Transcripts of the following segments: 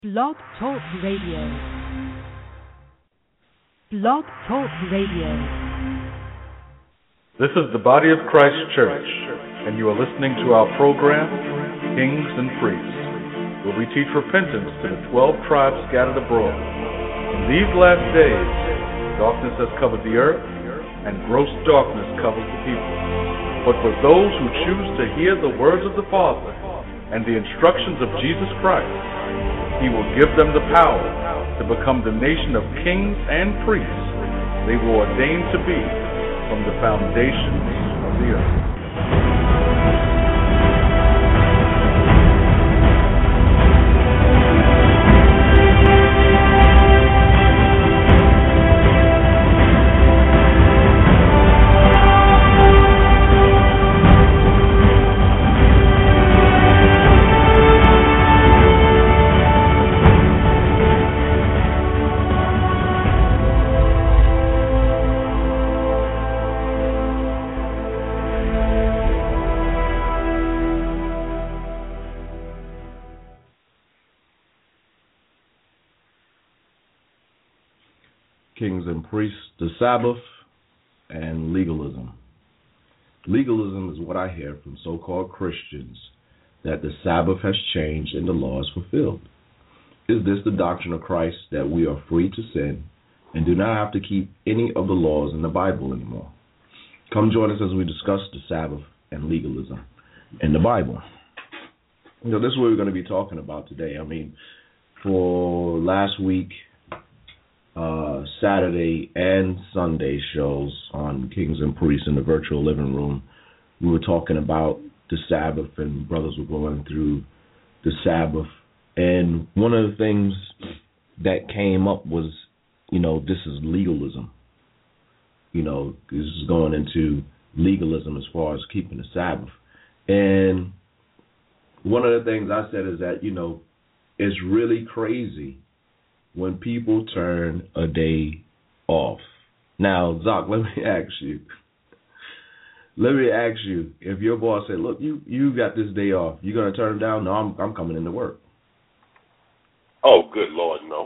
Blog Talk Radio. Blog Talk Radio. This is the Body of Christ Church, and you are listening to our program, Kings and Priests, where we teach repentance to the 12 tribes scattered abroad. In these last days, darkness has covered the earth, and gross darkness covers the people. But for those who choose to hear the words of the Father and the instructions of Jesus Christ, He will give them the power to become the nation of kings and priests they were ordained to be from the foundations of the earth. Kings and priests, the Sabbath, and legalism. Legalism is what I hear from so-called Christians, that the Sabbath has changed and the law is fulfilled. Is this the doctrine of Christ, that we are free to sin and do not have to keep any of the laws in the Bible anymore? Come join us as we discuss the Sabbath and legalism in the Bible. This is what we're going to be talking about today. For last week, Saturday and Sunday shows on Kings and Priests in the virtual living room, we were talking about the Sabbath, and brothers were going through the Sabbath. And one of the things that came up was, this is legalism. This is going into legalism as far as keeping the Sabbath. And one of the things I said is that, it's really crazy when people turn a day off. Now, Zoc, let me ask you, if your boss said, look, you got this day off, you going to turn it down? No, I'm coming into work. Oh, good Lord, no.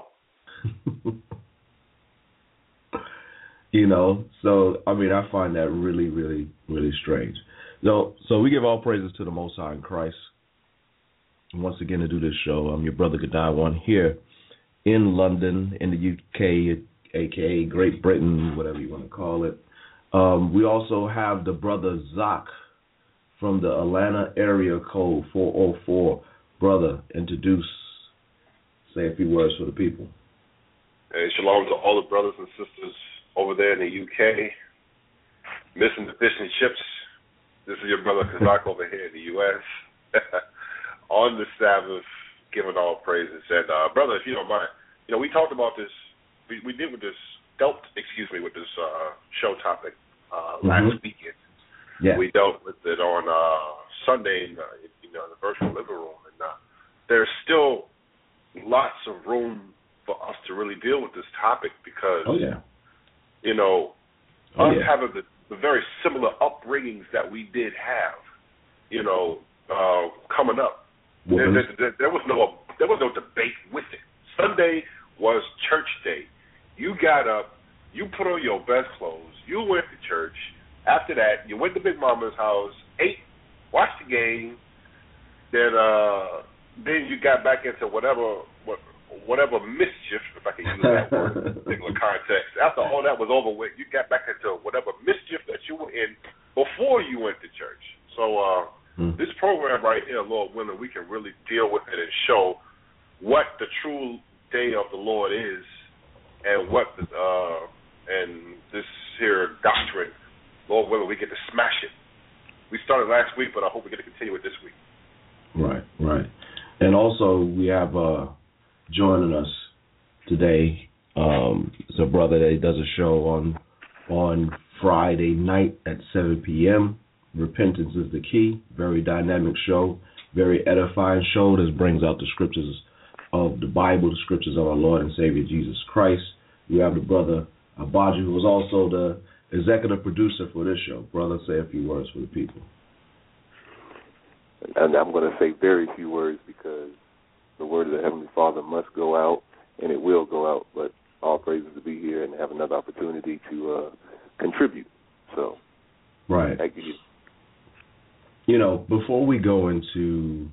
So, I find that really, really, really strange. So we give all praises to the Most High in Christ. And once again, to do this show, I'm your brother Gadai here in London, in the UK, a.k.a. Great Britain, whatever you want to call it. We also have the brother Zoc from the Atlanta area code 404. Brother, say a few words for the people. Hey, shalom to all the brothers and sisters over there in the UK. Missing the fish and chips. This is your brother Kazak over here in the US. On the Sabbath, giving all praises. And brother, if you don't mind, we talked about this. We did with this with this show topic last weekend. Yeah. We dealt with it on Sunday, in the virtual living room, and there's still lots of room for us to really deal with this topic because, having the very similar upbringings that we did have, coming up. There was no debate with it. Sunday was church day. You got up, you put on your best clothes, you went to church. After that, you went to Big Mama's house, ate, watched the game. Then you got back into whatever mischief, if I can use that word in a particular context. After all that was over with, you got back into whatever mischief that you were in before you went to church. So this program right here, Lord willing, we can really deal with it and show what the true day of the Lord is, and what and this here doctrine, Lord willing, we get to smash it. We started last week, but I hope we get to continue it this week. Right. And also we have joining us today, it's a brother that does a show on Friday night at 7 p.m. Repentance is the Key. Very dynamic show, very edifying show that brings out the scriptures of the Bible, the scriptures of our Lord and Savior Jesus Christ. We have the brother Abaji, who is also the executive producer for this show. Brother, say a few words for the people. And I'm going to say very few words because The word of the Heavenly Father must go out, and it will go out. But all praises to be here and have another opportunity to contribute. So, right. Thank you. You know, before we go into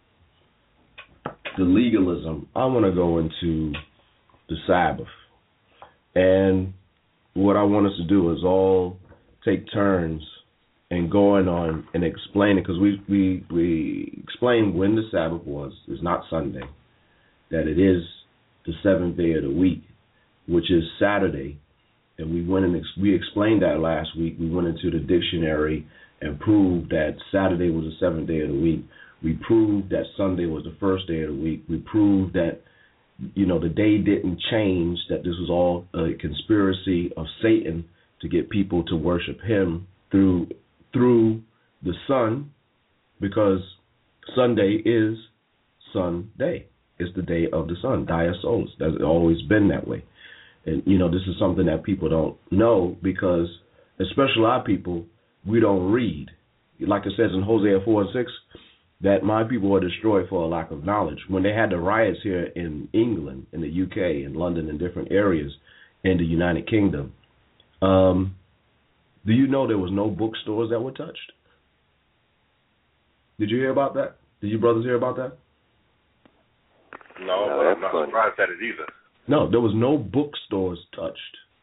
the legalism, I want to go into the Sabbath. And what I want us to do is all take turns and going on and explaining, because we explained when the Sabbath was. It's not Sunday. That it is the seventh day of the week, which is Saturday. And we went and we explained that last week. We went into the dictionary and proved that Saturday was the seventh day of the week. We proved that Sunday was the first day of the week. We proved that, you know, the day didn't change, that this was all a conspiracy of Satan to get people to worship him through the sun, because Sunday is Sunday. It's the day of the sun, Dia Solis. That's always been that way. And, you know, this is something that people don't know, because especially our people, we don't read. Like it says in Hosea 4:6, that my people are destroyed for a lack of knowledge. When they had the riots here in England, in the UK, in London, in different areas in the United Kingdom, do you know there was no bookstores that were touched? Did you hear about that? Did you brothers hear about that? No, but I'm not surprised at it either. No, there was no bookstores touched.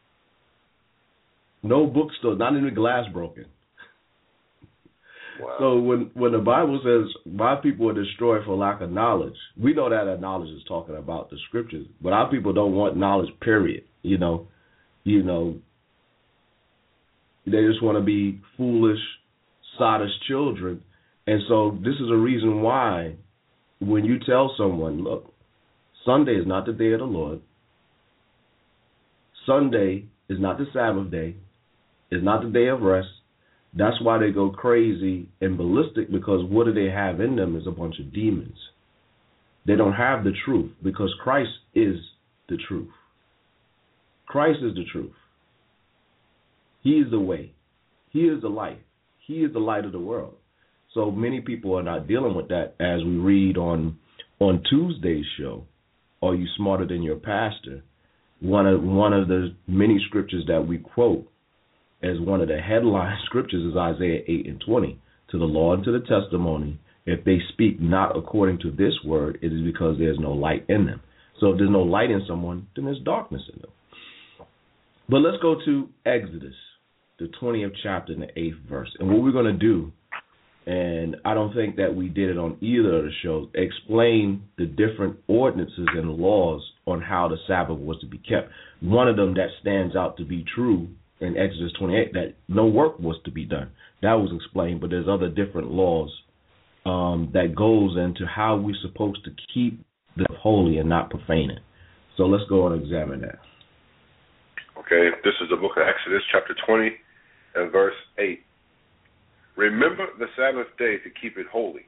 No bookstores, not even glass broken. Wow. So when the Bible says my people are destroyed for lack of knowledge, we know that knowledge is talking about the scriptures, but our people don't want knowledge, period. You know, they just want to be foolish, sottish children. And so this is a reason why when you tell someone, look, Sunday is not the day of the Lord. Sunday is not the Sabbath day. It's not the day of rest. That's why they go crazy and ballistic, because what do they have in them is a bunch of demons. They don't have the truth, because Christ is the truth. Christ is the truth. He is the way. He is the light. He is the light of the world. So many people are not dealing with that, as we read on Tuesday's show, Are You Smarter Than Your Pastor? One of the many scriptures that we quote as one of the headline scriptures is Isaiah 8:20. To the law and to the testimony, if they speak not according to this word, it is because there's no light in them. So if there's no light in someone, then there's darkness in them. But let's go to Exodus, the 20th chapter and the 8th verse. And what we're going to do, and I don't think that we did it on either of the shows, explain the different ordinances and laws on how the Sabbath was to be kept. One of them that stands out to be true in Exodus 28, that no work was to be done. That was explained, but there's other different laws that goes into how we're supposed to keep the holy and not profane it. So let's go and examine that. Okay, this is the book of Exodus, chapter 20, and verse 8. Remember the Sabbath day to keep it holy.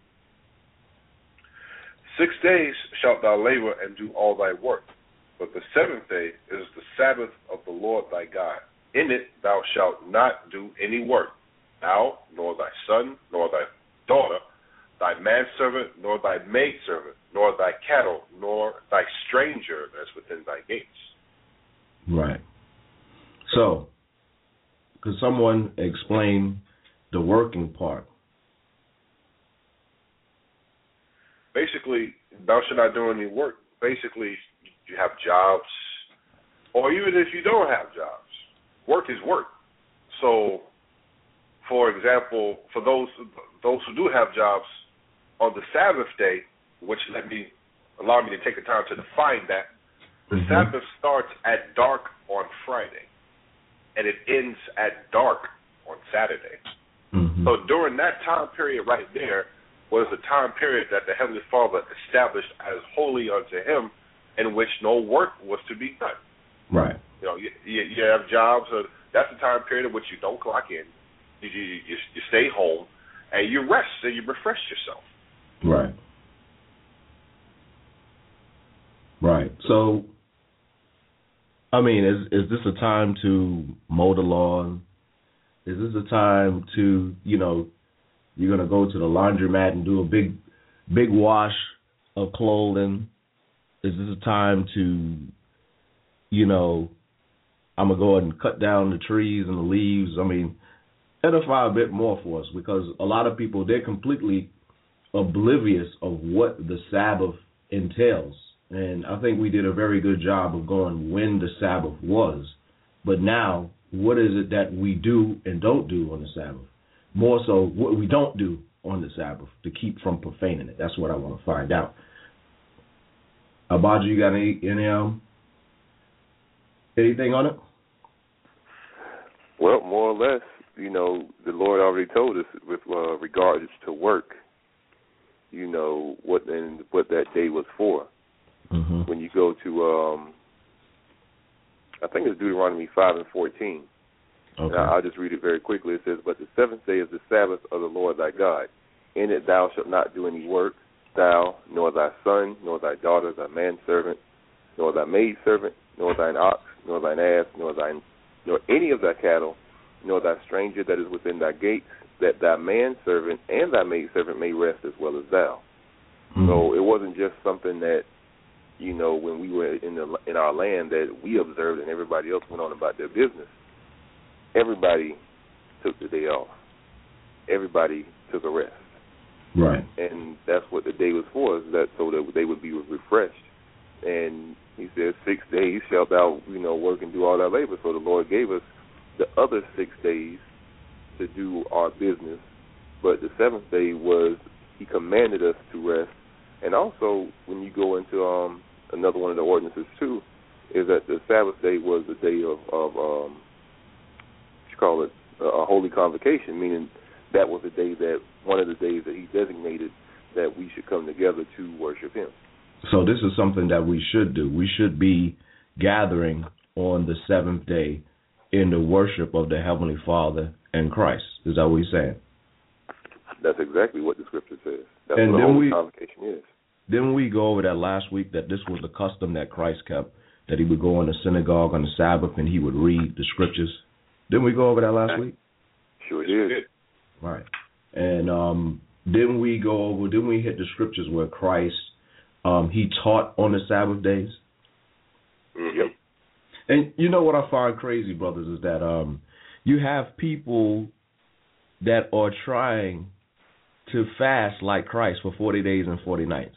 6 days shalt thou labor and do all thy work, but the seventh day is the Sabbath of the Lord thy God. In it thou shalt not do any work, thou, nor thy son, nor thy daughter, thy manservant, nor thy maidservant, nor thy cattle, nor thy stranger that's within thy gates. Right. So, could someone explain the working part? Basically, thou shalt not do any work. Basically, you have jobs, or even if you don't have jobs, work is work. So, for example, for those who do have jobs, on the Sabbath day, which allow me to take the time to define that, the Sabbath starts at dark on Friday, and it ends at dark on Saturday. Mm-hmm. So during that time period right there was the time period that the Heavenly Father established as holy unto Him, in which no work was to be done. Right. You know, you have jobs. That's the time period in which you don't clock in. You stay home, and you rest and you refresh yourself. Right. Right. So, I mean, is this a time to mow the lawn? Is this a time to, you're going to go to the laundromat and do a big wash of clothing? Is this a time to, I'm going to go ahead and cut down the trees and the leaves? I mean, edify a bit more for us, because a lot of people, they're completely oblivious of what the Sabbath entails. And I think we did a very good job of going when the Sabbath was. But now, what is it that we do and don't do on the Sabbath? More so, what we don't do on the Sabbath to keep from profaning it. That's what I want to find out. Abadja, you got anything on it? Well, more or less, the Lord already told us with regards to work, what that day was for. Mm-hmm. When you go to, I think it's Deuteronomy 5:14. Okay. I'll just read it very quickly. It says, "But the seventh day is the Sabbath of the Lord thy God. In it thou shalt not do any work, thou, nor thy son, nor thy daughter, thy manservant, nor thy maidservant, nor thine ox, nor thine ass, nor any of thy cattle, nor thy stranger that is within thy gates, that thy manservant and thy maidservant may rest as well as thou." Mm-hmm. So it wasn't just something that, when we were in our land that we observed and everybody else went on about their business. Everybody took the day off. Everybody took a rest. Right. And that's what the day was for, is that so that they would be refreshed. And he said, 6 days shalt thou, work and do all thy labor. So the Lord gave us the other 6 days to do our business. But the seventh day was, he commanded us to rest. And also, when you go into another one of the ordinances too, is that the Sabbath day was the day of a holy convocation, meaning that was the day that, one of the days that he designated that we should come together to worship him. So this is something that we should do. We should be gathering on the seventh day in the worship of the Heavenly Father and Christ. Is that what he's saying? That's exactly what the scripture says. That's and what a holy convocation is. Didn't we go over that last week, that this was the custom that Christ kept, that he would go in the synagogue on the Sabbath and he would read the scriptures? Didn't we go over that last week? Sure did. Right. And didn't we hit the scriptures where Christ, he taught on the Sabbath days? Yep. And you know what I find crazy, brothers, is that you have people that are trying to fast like Christ for 40 days and 40 nights.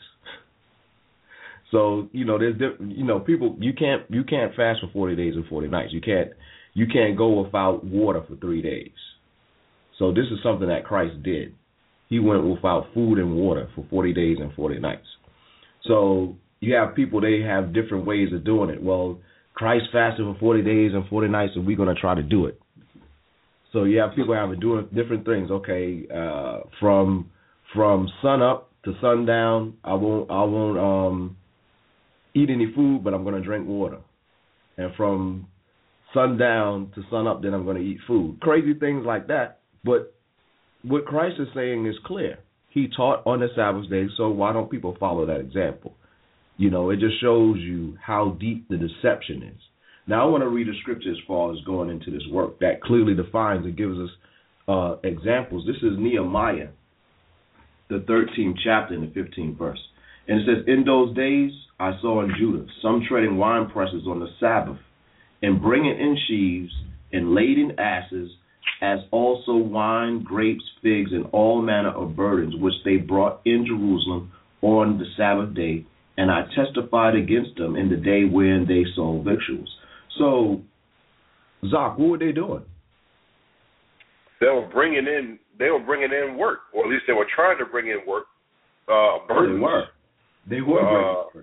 So, there's people, you can't fast for 40 days and 40 nights. You can't go without water for 3 days. So this is something that Christ did. He went without food and water for 40 days and 40 nights. So you have people, they have different ways of doing it. Well, Christ fasted for 40 days and 40 nights, and we're going to try to do it. So you have people having doing different things. Okay, from sun up to sundown, I won't eat any food, but I'm going to drink water. And from sundown to sun up, then I'm going to eat food. Crazy things like that. But what Christ is saying is clear. He taught on the Sabbath day, so why don't people follow that example? It just shows you how deep the deception is. Now, I want to read a scripture as far as going into this work that clearly defines and gives us examples. This is Nehemiah, the 13th chapter and the 15th verse. And it says, "In those days I saw in Judah some treading wine presses on the Sabbath, and bringing in sheaves and laden asses, as also wine, grapes, figs, and all manner of burdens, which they brought in Jerusalem on the Sabbath day. And I testified against them in the day when they sold victuals." So, Zach, what were they doing? They were bringing in work, or at least they were trying to bring in work. Burdens. They were bringing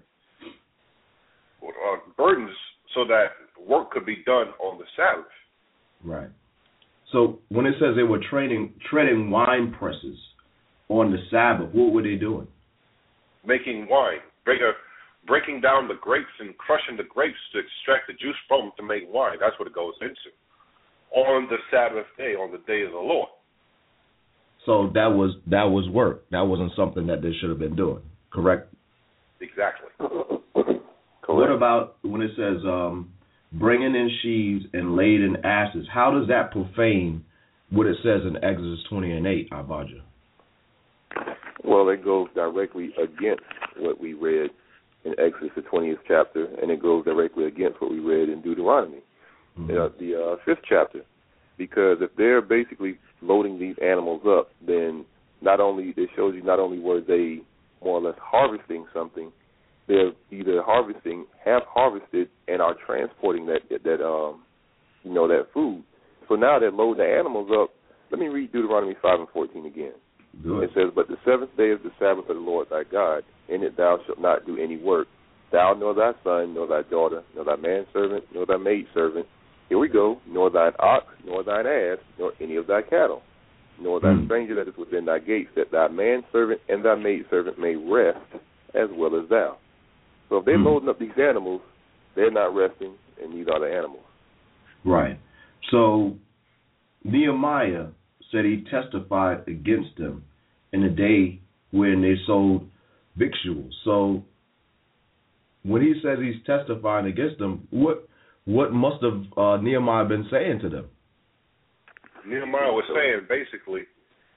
burdens, so that work could be done on the Sabbath. Right. So when it says they were treading wine presses on the Sabbath, what were they doing? Making wine, breaking down the grapes and crushing the grapes to extract the juice from them to make wine. That's what it goes into. On the Sabbath day, on the day of the Lord. So that was work. That wasn't something that they should have been doing, correct? Exactly. Correct. What about when it says bringing in sheaves and laden asses? How does that profane what it says in Exodus 20:8, Abadja? Well, it goes directly against what we read in Exodus, the 20th chapter, and it goes directly against what we read in Deuteronomy, the 5th chapter. Because if they're basically loading these animals up, then it shows you not only were they more or less harvesting something, they're either have harvested, and are transporting that food. So now they're loading the animals up. Let me read Deuteronomy 5:14 again. Good. It says, "But the seventh day is the Sabbath of the Lord thy God. In it thou shalt not do any work, thou nor thy son, nor thy daughter, nor thy manservant, nor thy maidservant." Here we go. "Nor thine ox, nor thine ass, nor any of thy cattle, nor thy stranger that is within thy gates, that thy manservant and thy maidservant may rest as well as thou." So if they're loading up these animals, they're not resting, and neither are the animals. Right. So Nehemiah said he testified against them in the day when they sold victuals. So when he says he's testifying against them, what must have Nehemiah been saying to them? Nehemiah was saying basically,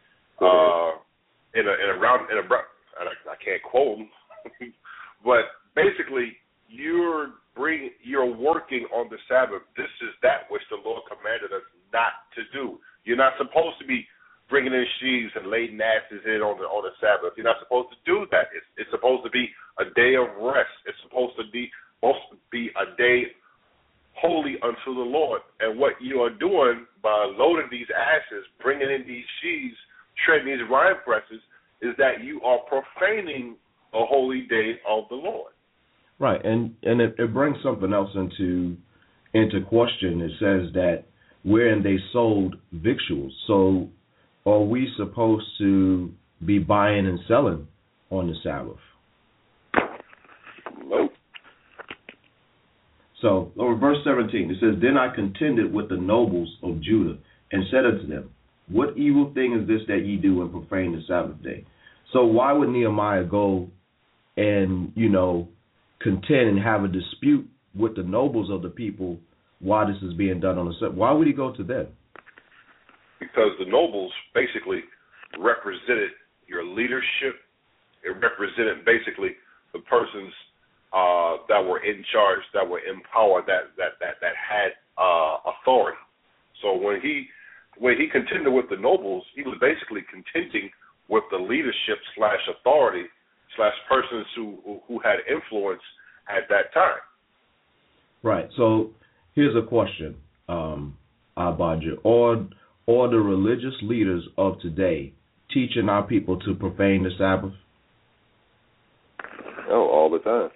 I can't quote him, but basically you're working on the Sabbath. This is that which the Lord commanded us not to do. You're not supposed to be bringing in sheaves and laden asses in on the Sabbath. You're not supposed to do that. It's supposed to be a day of rest. It's supposed to be a day holy unto the Lord. And what you are doing by loading these asses, bringing in these sheaves, treading these wine presses, is that you are profaning a holy day of the Lord. Right, and it brings something else into question. It says that wherein they sold victuals. So are we supposed to be buying and selling on the Sabbath? Nope. So, verse 17, it says, "Then I contended with the nobles of Judah and said unto them, What evil thing is this that ye do and profane the Sabbath day?" So why would Nehemiah go and, contend and have a dispute with the nobles of the people while this is being done on the Sabbath? Why would he go to them? Because the nobles basically represented your leadership. It represented basically the persons that were in charge, that were in power, that had authority. So when he contended with the nobles, he was basically contending with the leadership / authority / persons who had influence at that time. Right. So here's a question, Abadja. Are the religious leaders of today teaching our people to profane the Sabbath? Oh, all the time.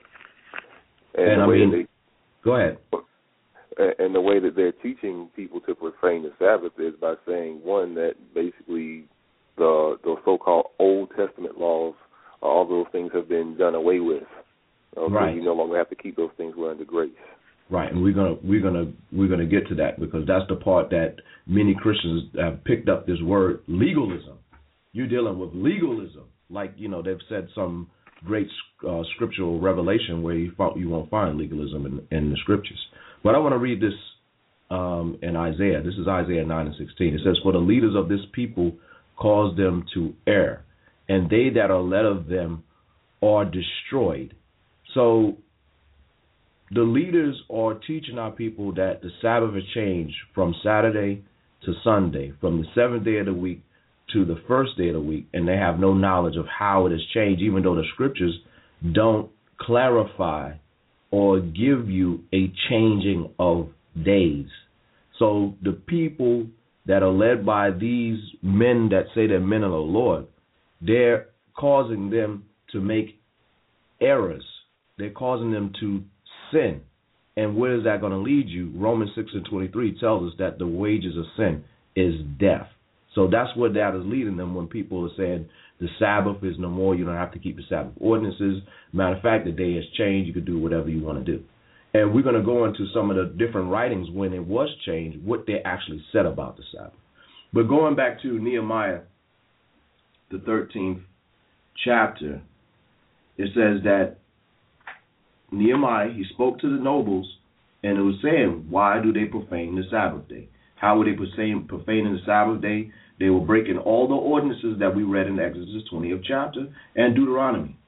Go ahead. And the way that they're teaching people to profane the Sabbath is by saying, one, that basically the so-called Old Testament laws, all those things have been done away with. Okay, right. You no longer have to keep those things. We're under grace. Right, and we're gonna get to that, because that's the part that many Christians have picked up, this word legalism. You're dealing with legalism, like they've said some great scriptural revelation where you won't find legalism in the scriptures. But I want to read this in Isaiah. This is Isaiah 9:16. It says, "For the leaders of this people cause them to err, and they that are led of them are destroyed." So the leaders are teaching our people that the Sabbath has changed from Saturday to Sunday, from the seventh day of the week to the first day of the week, and they have no knowledge of how it has changed, even though the scriptures don't clarify or give you a changing of days. So the people that are led by these men that say they're men of the Lord, they're causing them to make errors. They're causing them to sin. And where is that going to lead you? Romans 6:23 tells us that the wages of sin is death. So that's where that is leading them when people are saying the Sabbath is no more, you don't have to keep the Sabbath ordinances. Matter of fact, the day has changed, you can do whatever you want to do. And we're going to go into some of the different writings when it was changed, what they actually said about the Sabbath. But going back to Nehemiah, the 13th chapter, it says that Nehemiah, he spoke to the nobles, and it was saying, why do they profane the Sabbath day? How were they profaning the Sabbath day? They were breaking all the ordinances that we read in Exodus 20th chapter and Deuteronomy.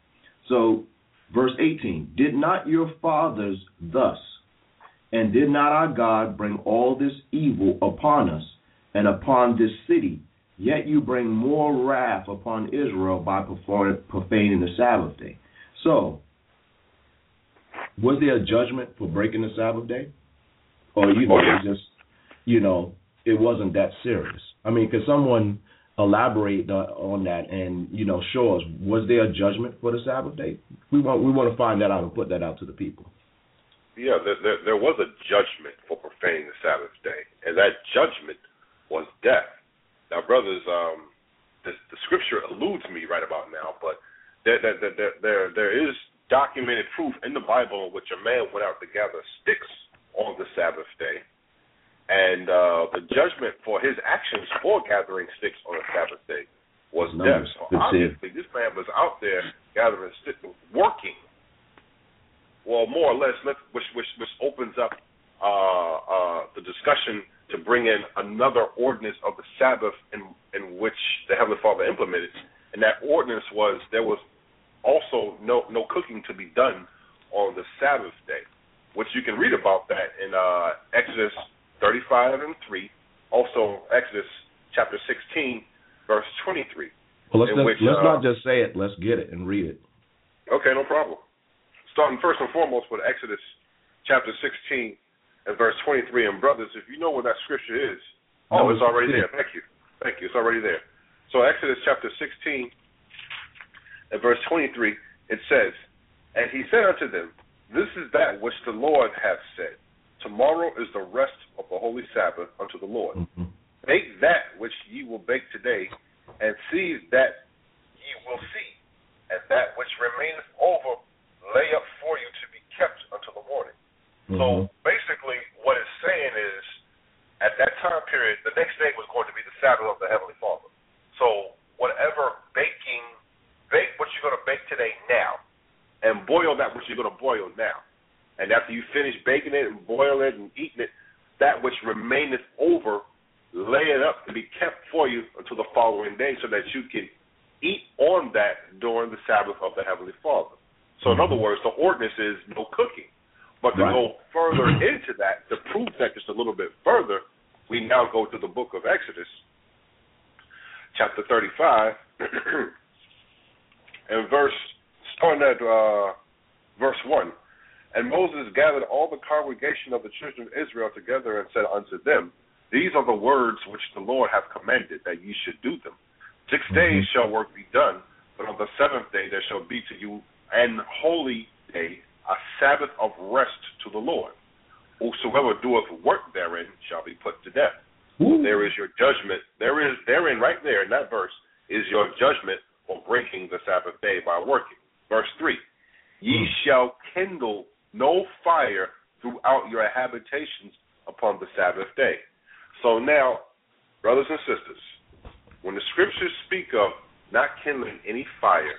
So, verse 18, did not your fathers thus, and did not our God bring all this evil upon us and upon this city? Yet you bring more wrath upon Israel by profaning the Sabbath day. So, was there a judgment for breaking the Sabbath day? Or, it just, it wasn't that serious? I mean, could someone elaborate on that and, show us, was there a judgment for the Sabbath day? We want to find that out and put that out to the people. Yeah, there was a judgment for profaning the Sabbath day, and that judgment was death. Now, brothers, the scripture eludes me right about now, but there is documented proof in the Bible in which a man went out to gather sticks on the Sabbath day, and the judgment for his actions for gathering sticks on the Sabbath day was death. So obviously, this man was out there gathering sticks, working. Well, more or less, which opens up the discussion to bring in another ordinance of the Sabbath in which the Heavenly Father implemented, and that ordinance was there was also no cooking to be done on the Sabbath day, which you can read about that in Exodus 35 and 3, also Exodus chapter 16, verse 23. Well, let's not just say it, let's get it and read it. Okay, no problem. Starting first and foremost with Exodus chapter 16 and verse 23. And brothers, if you know where that scripture is, it's already there. Thank you. It's already there. So Exodus chapter 16 and verse 23, it says, and he said unto them, this is that which the Lord hath said. Tomorrow is the rest of the holy Sabbath unto the Lord. Mm-hmm. Bake that which ye will bake today, and seize that ye will see, and that which remaineth over lay up for you to be kept until the morning. Mm-hmm. So basically what it's saying is, at that time period, the next day was going to be the Sabbath of the Heavenly Father. So whatever bake what you're going to bake today now, and boil that which you're going to boil now. And after you finish baking it and boiling it and eating it, that which remaineth over, lay it up to be kept for you until the following day so that you can eat on that during the Sabbath of the Heavenly Father. So in other words, the ordinance is no cooking. But to go further into that, to prove that just a little bit further, we now go to the book of Exodus, chapter 35, and starting at verse 1. And Moses gathered all the congregation of the children of Israel together and said unto them, these are the words which the Lord hath commanded, that ye should do them. 6 days shall work be done, but on the seventh day there shall be to you an holy day, a Sabbath of rest to the Lord. Whosoever doeth work therein shall be put to death. There is your judgment. Therein right there in that verse is your judgment for breaking the Sabbath day by working. Verse 3, ye shall kindle no fire throughout your habitations upon the Sabbath day. So now, brothers and sisters, when the scriptures speak of not kindling any fire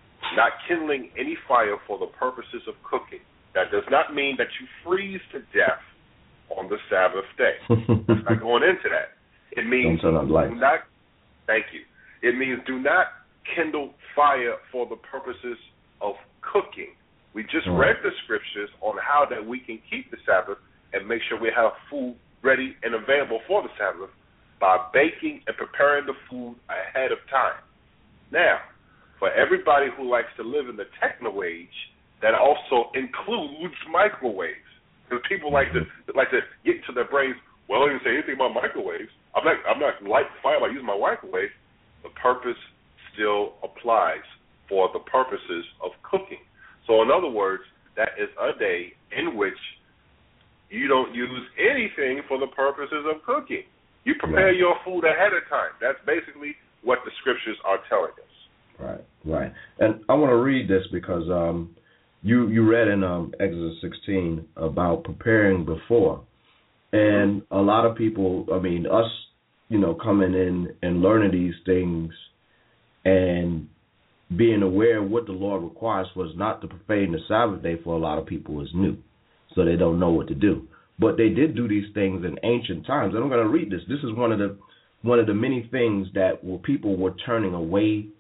for the purposes of cooking, that does not mean that you freeze to death on the Sabbath day. It's not going into that. It means do not. Thank you. It means do not kindle fire for the purposes of cooking. We just read the scriptures on how that we can keep the Sabbath and make sure we have food ready and available for the Sabbath by baking and preparing the food ahead of time. Now, for everybody who likes to live in the techno age, that also includes microwaves. Because people like to get into their brains, well, I didn't say anything about microwaves. I'm not lighting fire by using my microwave. The purpose still applies for the purposes of cooking. So in other words, that is a day in which you don't use anything for the purposes of cooking. You prepare your food ahead of time. That's basically what the scriptures are telling us. Right. And I want to read this because you read in Exodus 16 about preparing before. And a lot of people, us, coming in and learning these things and being aware of what the Lord requires was not to profane the Sabbath day for a lot of people is new. So they don't know what to do. But they did do these things in ancient times. And I'm going to read this. This is one of the many things that people were turning away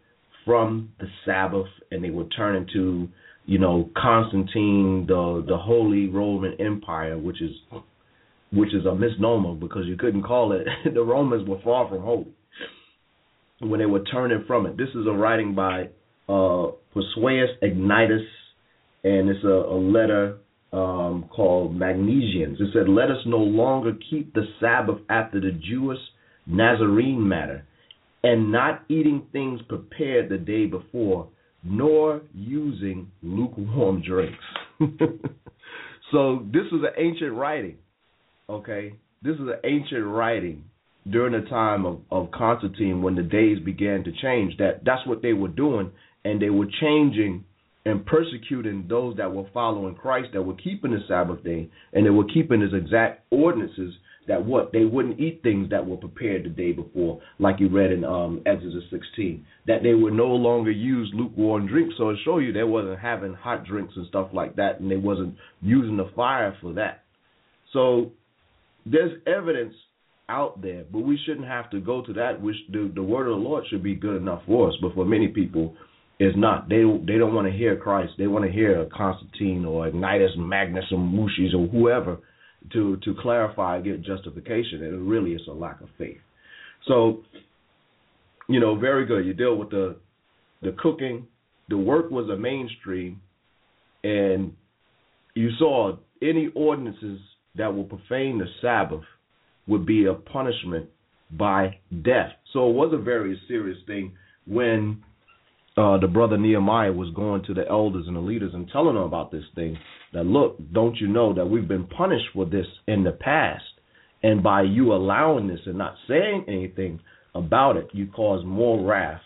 from the Sabbath, and they would turn into, Constantine, the Holy Roman Empire, which is a misnomer because you couldn't call it. The Romans were far from holy when they were turning from it. This is a writing by Persuasus Ignatus, and it's a letter called Magnesians. It said, "Let us no longer keep the Sabbath after the Jewish Nazarene manner, and not eating things prepared the day before, nor using lukewarm drinks." So this is an ancient writing, okay? This is an ancient writing during the time of Constantine, when the days began to change. That's what they were doing, and they were changing and persecuting those that were following Christ, that were keeping the Sabbath day, and they were keeping his exact ordinances, that they wouldn't eat things that were prepared the day before, like you read in Exodus 16, that they would no longer use lukewarm drinks. So it shows you they wasn't having hot drinks and stuff like that, and they wasn't using the fire for that. So there's evidence out there, but we shouldn't have to go to that, which the word of the Lord should be good enough for us, but for many people, it's not. They don't want to hear Christ. They want to hear Constantine or Ignatus, Magnus, or Mushis, or whoever to clarify, get justification, and it really is a lack of faith. So, very good. You deal with the cooking. The work was a mainstream, and you saw any ordinances that will profane the Sabbath would be a punishment by death. So it was a very serious thing when the brother Nehemiah was going to the elders and the leaders and telling them about this thing, that, look, don't you know that we've been punished for this in the past, and by you allowing this and not saying anything about it, you cause more wrath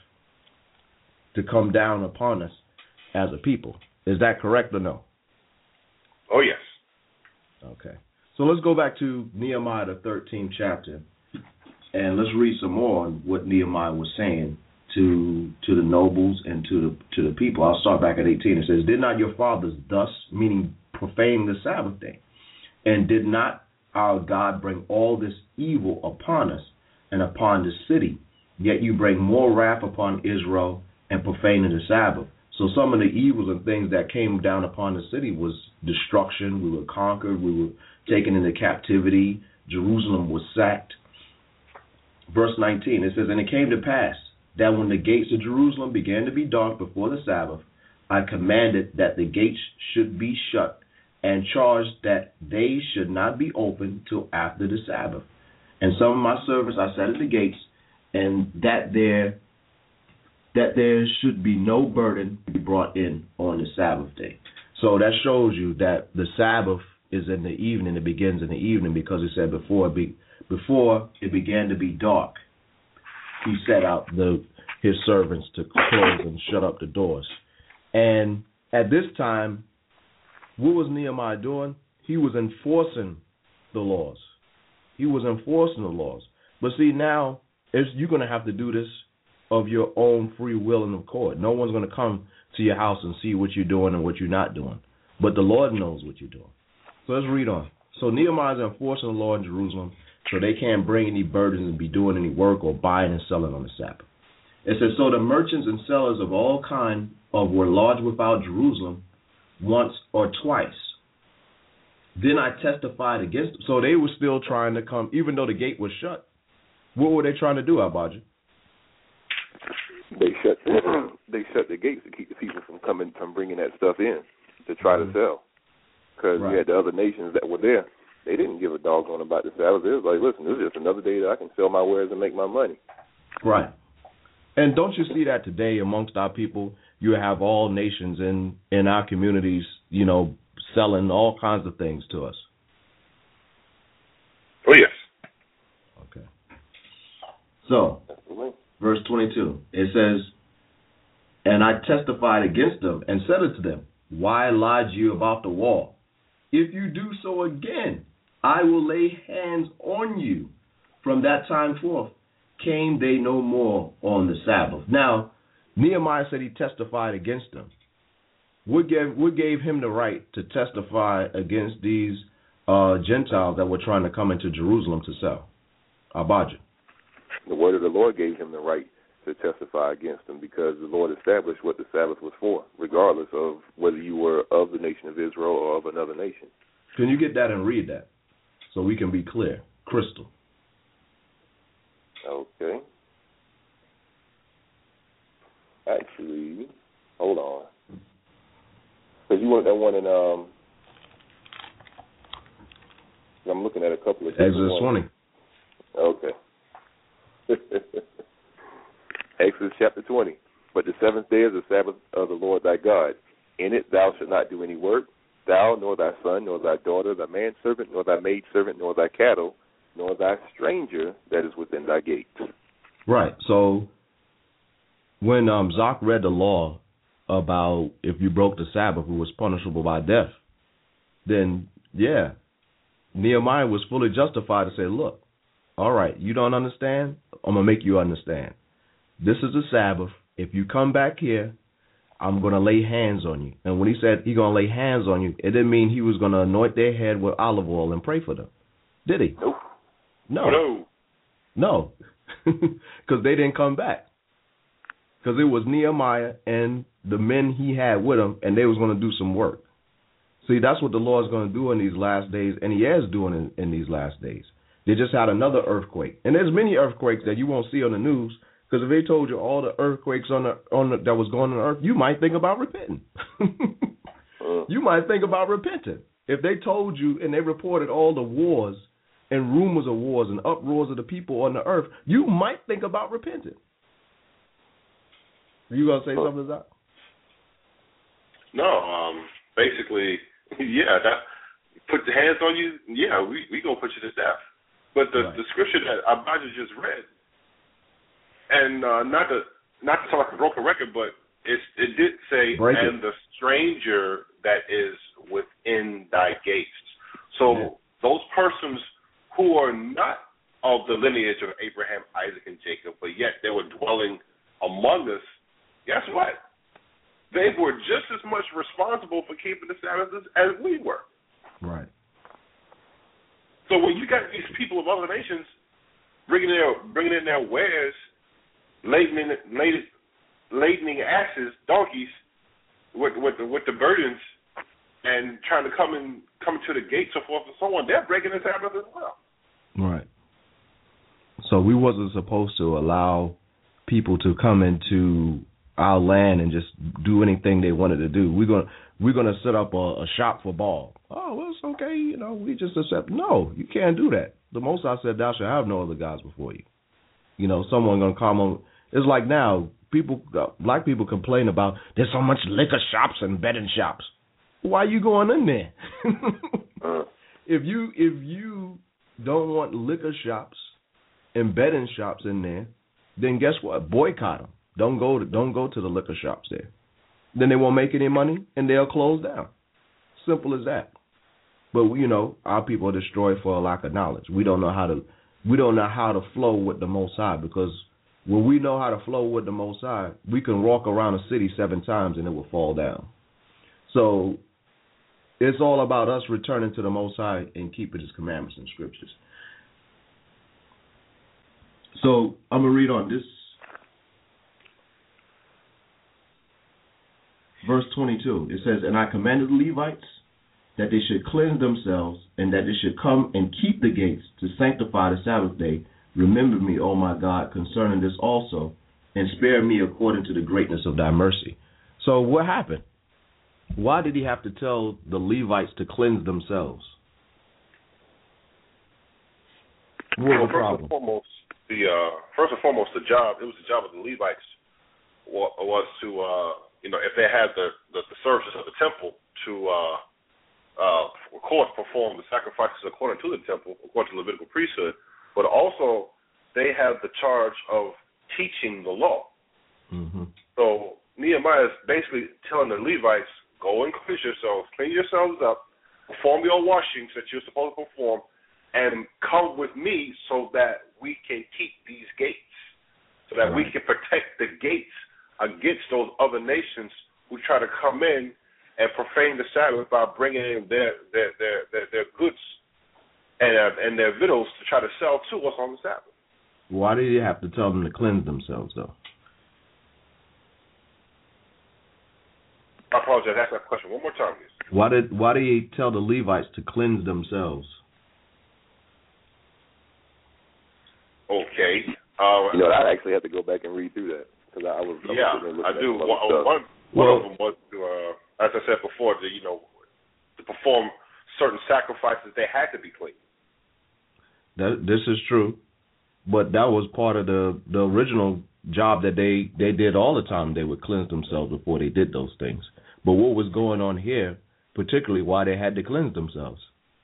to come down upon us as a people. Is that correct or no? Oh, yes. Okay. So let's go back to Nehemiah, the 13th chapter, and let's read some more on what Nehemiah was saying to the nobles and to the people. I'll start back at 18. It says, "Did not your fathers thus," meaning profane the Sabbath day, "and did not our God bring all this evil upon us and upon the city? Yet you bring more wrath upon Israel and profaning the Sabbath." So some of the evils and things that came down upon the city was destruction. We were conquered. We were taken into captivity. Jerusalem was sacked. Verse 19, it says, "And it came to pass that when the gates of Jerusalem began to be dark before the Sabbath, I commanded that the gates should be shut, and charged that they should not be opened till after the Sabbath. And some of my servants I set at the gates, and that there should be no burden be brought in on the Sabbath day." So that shows you that the Sabbath is in the evening. It begins in the evening, because it said before it began to be dark, he set out his servants to close and shut up the doors. And at this time, what was Nehemiah doing? He was enforcing the laws. But see, now you're going to have to do this of your own free will and accord. No one's going to come to your house and see what you're doing and what you're not doing. But the Lord knows what you're doing. So let's read on. So Nehemiah is enforcing the law in Jerusalem, so they can't bring any burdens and be doing any work or buying and selling on the Sabbath. It says, "So the merchants and sellers of all kind were lodged without Jerusalem once or twice. Then I testified against them." So they were still trying to come, even though the gate was shut. What were they trying to do, Abaja? They shut the gates to keep the people from bringing that stuff in to try to sell. Because you had the other nations that were there. They didn't give a doggone about the Sabbath. It was like, listen, this is just another day that I can sell my wares and make my money. Right. And don't you see that today amongst our people? You have all nations in our communities, selling all kinds of things to us. Oh, yes. Okay. So, verse 22, it says, "And I testified against them and said unto them, Why lodge you about the wall? If you do so again, I will lay hands on you. From that time forth came they no more on the Sabbath." Now, Nehemiah said he testified against them. What gave him the right to testify against these Gentiles that were trying to come into Jerusalem to sell? Abaja. The word of the Lord gave him the right to testify against them, because the Lord established what the Sabbath was for, regardless of whether you were of the nation of Israel or of another nation. Can you get that and read that so we can be clear, crystal? Okay. Actually, hold on. Because you want that one in, I'm looking at a couple of Exodus 20. Okay. Exodus chapter 20. But the seventh day is the Sabbath of the Lord thy God. In it thou shalt not do any work, thou, nor thy son, nor thy daughter, thy manservant, nor thy maidservant, nor thy cattle, nor thy stranger that is within thy gates. Right. So when Zach read the law about if you broke the Sabbath, it was punishable by death, then, yeah, Nehemiah was fully justified to say, look, all right, you don't understand? I'm going to make you understand. This is the Sabbath. If you come back here, I'm going to lay hands on you. And when he said he's going to lay hands on you, it didn't mean he was going to anoint their head with olive oil and pray for them. Did he? Nope. No. Because they didn't come back. Because it was Nehemiah and the men he had with him, and they was going to do some work. See, that's what the Lord is going to do in these last days, and he is doing in these last days. They just had another earthquake. And there's many earthquakes that you won't see on the news, because if they told you all the earthquakes that was going on the earth, you might think about repenting. You might think about repenting. If they told you and they reported all the wars and rumors of wars and uproars of the people on the earth, you might think about repenting. You going to say something, Zach? No, basically, yeah, that put the hands on you, yeah, we going to put you to death. But the scripture that Abijah just read, and not to sound like a broken record, but it did say, and the stranger that is within thy gates. So those persons who are not of the lineage of Abraham, Isaac, and Jacob, but yet they were dwelling among us, guess what? They were just as much responsible for keeping the Sabbath as we were. Right. So when you got these people of other nations bringing in their wares, ladening asses, donkeys, with the burdens, and trying to come to the gates, so forth and so on, they're breaking the Sabbath as well. Right. So we wasn't supposed to allow people to come into our land and just do anything they wanted to do. We're gonna set up a shop for Baal. Oh, well, it's okay, we just accept. No, you can't do that. The Most High said, "Thou shalt have no other gods before you." Someone gonna come on. It's like now, black people complain about there's so much liquor shops and betting shops. Why are you going in there? If you don't want liquor shops and betting shops in there, then guess what? Boycott them. Don't go to the liquor shops there. Then they won't make any money and they'll close down. Simple as that. But our people are destroyed for a lack of knowledge. We don't know how to flow with the Most High, because when we know how to flow with the Most High, we can walk around a city 7 times and it will fall down. So it's all about us returning to the Most High and keeping His commandments and scriptures. So I'm going to read on this. Verse 22, it says, "And I commanded the Levites that they should cleanse themselves, and that they should come and keep the gates to sanctify the Sabbath day. Remember me, O my God, concerning this also, and spare me according to the greatness of thy mercy." So what happened? Why did he have to tell the Levites to cleanse themselves? What was the problem? First and foremost, it was the job of the Levites was to, if they had the services of the temple to, of course, perform the sacrifices according to the temple, according to the Levitical priesthood, but also they have the charge of teaching the law. Mm-hmm. So Nehemiah is basically telling the Levites, go and clean yourselves up, perform your washings that you're supposed to perform, and come with me so that we can keep these gates, so that we can protect the gates against those other nations who try to come in and profane the Sabbath by bringing in their goods and their victuals to try to sell to us on the Sabbath. Why did he have to tell them to cleanse themselves, though? I apologize. Ask that question one more time, please. Why did he tell the Levites to cleanse themselves? Okay. I actually have to go back and read through that because I was. I do. One of them was to, as I said before, to perform certain sacrifices. They had to be clean. This is true, but that was part of the original job that they did all the time. They would cleanse themselves before they did those things. But what was going on here, particularly why they had to cleanse themselves?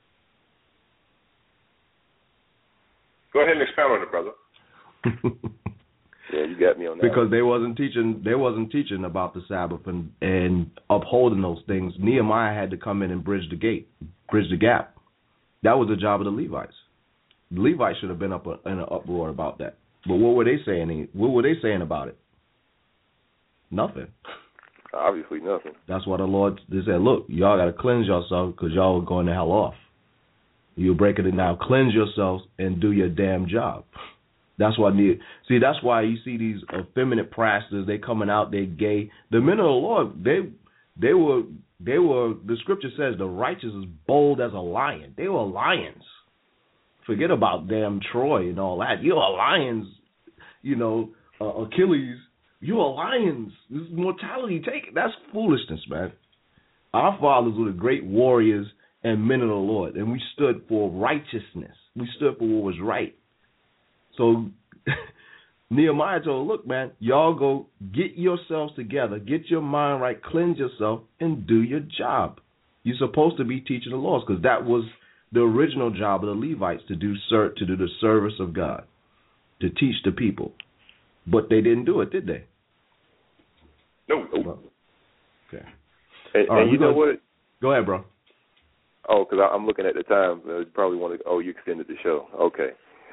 Go ahead and expound on it, brother. Yeah, you got me on that. Because they wasn't teaching about the Sabbath and upholding those things. Nehemiah had to come in and bridge the gap. That was the job of the Levites. The Levites should have been in an uproar about that. But what were they saying? What were they saying about it? Nothing. Obviously nothing. That's why the Lord said, look, y'all got to cleanse yourselves because y'all are going to hell off. You're breaking it now. Cleanse yourselves and do your damn job. That's why that's why you see these effeminate pastors. They coming out. They gay. The men of the Lord. They were. The scripture says the righteous is bold as a lion. They were lions. Forget about damn Troy and all that. You're a lions. Achilles. You're a lions. This is mortality. Take it. That's foolishness, man. Our fathers were the great warriors and men of the Lord, and we stood for righteousness. We stood for what was right. So Nehemiah told, look, man, y'all go get yourselves together, get your mind right, cleanse yourself, and do your job. You're supposed to be teaching the laws because that was the original job of the Levites to do the service of God, to teach the people. But they didn't do it, did they? No. Okay. And you know what? Go ahead, bro. Oh, because I'm looking at the time. You probably want to. Oh, you extended the show. Okay.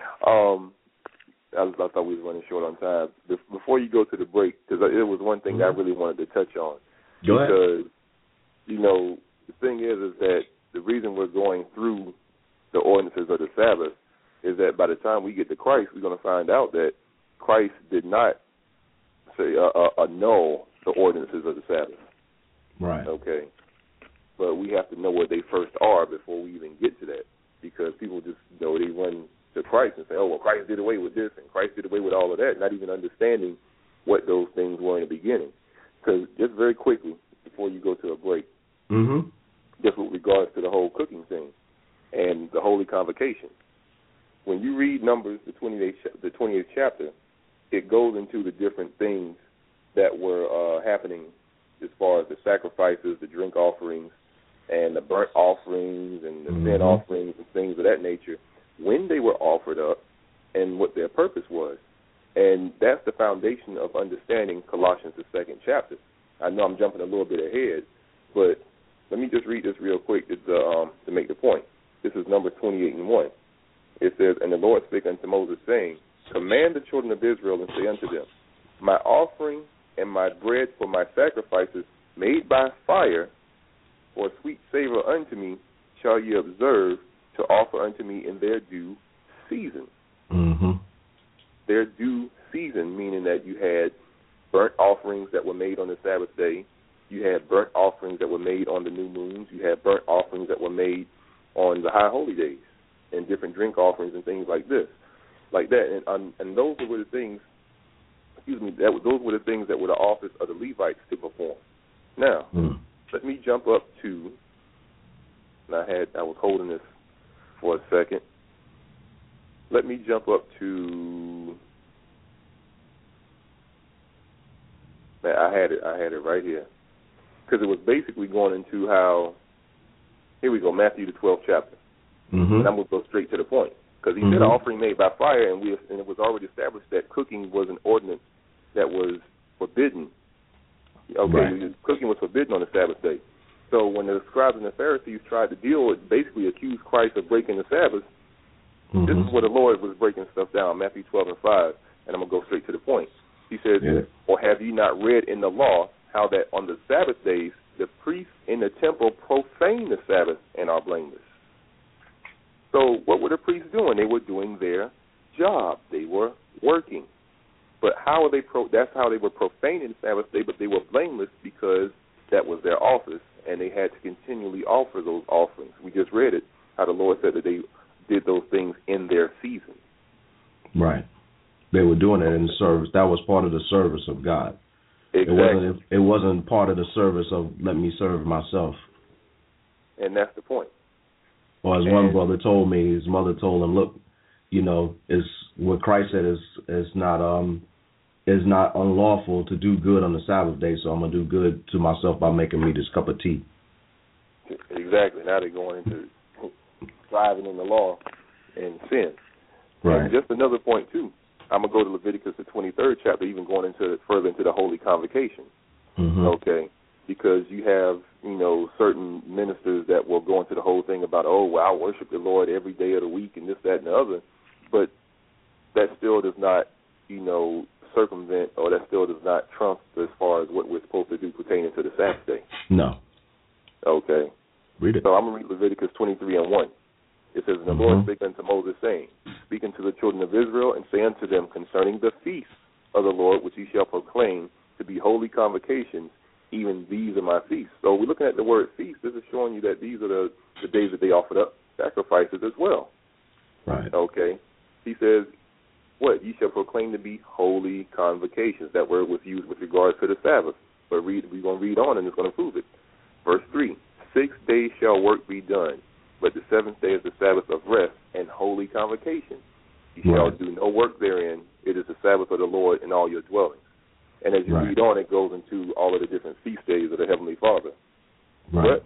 I thought we was running short on time. Before you go to the break, because it was one thing I really wanted to touch on. Go ahead. Because, the thing is that the reason we're going through the ordinances of the Sabbath is that by the time we get to Christ, we're going to find out that Christ did not say annul the ordinances of the Sabbath. Right. Okay. But we have to know where they first are before we even get to that, because people just they run to Christ and say, oh, well, Christ did away with this and Christ did away with all of that, not even understanding what those things were in the beginning. Because just very quickly, before you go to a break, just with regards to the whole cooking thing and the Holy Convocation, when you read Numbers, the 28th chapter, it goes into the different things that were happening as far as the sacrifices, the drink offerings, and the burnt offerings and the sin offerings and things of that nature, when they were offered up and what their purpose was. And that's the foundation of understanding Colossians, the 2nd chapter. I know I'm jumping a little bit ahead, but let me just read this real quick to make the point. This is Numbers 28:1. It says, and the Lord spake unto Moses, saying, command the children of Israel and say unto them, my offering and my bread for my sacrifices made by fire for a sweet savor unto me shall ye observe to offer unto me in their due season. Their due season, meaning that you had burnt offerings that were made on the Sabbath day. You had burnt offerings that were made on the new moons. You had burnt offerings that were made on the high holy days and different drink offerings and things like this, like that. And those were the things, those were the things that were the office of the Levites to perform. Now, let me jump up to, and I was holding this for a second. Let me jump up to, I had it right here. Because it was basically going into how, here we go, Matthew the 12th chapter. And I'm going to go straight to the point. Because he said an offering made by fire, and it was already established that cooking was an ordinance that was forbidden. Okay, right. Cooking was forbidden on the Sabbath day. So when the scribes and the Pharisees tried to deal with, basically accuse Christ of breaking the Sabbath, this is where the Lord was breaking stuff down, Matthew 12:5, and I'm going to go straight to the point. He says, or have you not read in the law how that on the Sabbath days the priests in the temple profane the Sabbath and are blameless? So what were the priests doing? They were doing their job. They were working. But how are they? That's how they were profaning the Sabbath day, but they were blameless because That was their office, and they had to continually offer those offerings. We just read it, how the Lord said that they did those things in their season. Right. They were doing it in service. That was part of the service of God. Exactly. It wasn't part of the service of let me serve myself. And that's the point. Or as one brother told me, his mother told him, look, is what Christ said is not unlawful to do good on the Sabbath day, so I'm going to do good to myself by making me this cup of tea. Exactly. Now they're going into driving in the law and sin. Right. And just another point, too. I'm going to go to Leviticus, the 23rd chapter, even going further into the Holy Convocation. Mm-hmm. Okay? Because you have, certain ministers that will go into the whole thing about, I worship the Lord every day of the week and this, that, and the other. But that still does not, circumvent, or that still does not trump as far as what we're supposed to do pertaining to the Sabbath day. No. Okay. Read it. So I'm going to read Leviticus 23:1. It says, and the Lord spake unto Moses, saying, Speak unto the children of Israel, and say unto them concerning the feasts of the Lord, which ye shall proclaim to be holy convocations, even these are my feasts. So we're looking at the word feast. This is showing you that these are the days that they offered up sacrifices as well. Right. Okay. He says, what? Ye shall proclaim to be holy convocations. That word was used with regards to the Sabbath. But we're going to read on, and it's going to prove it. Verse 3, 6 days shall work be done, but the seventh day is the Sabbath of rest and holy convocation. You shall do no work therein. It is the Sabbath of the Lord in all your dwellings. And as you read on, it goes into all of the different feast days of the Heavenly Father. Right.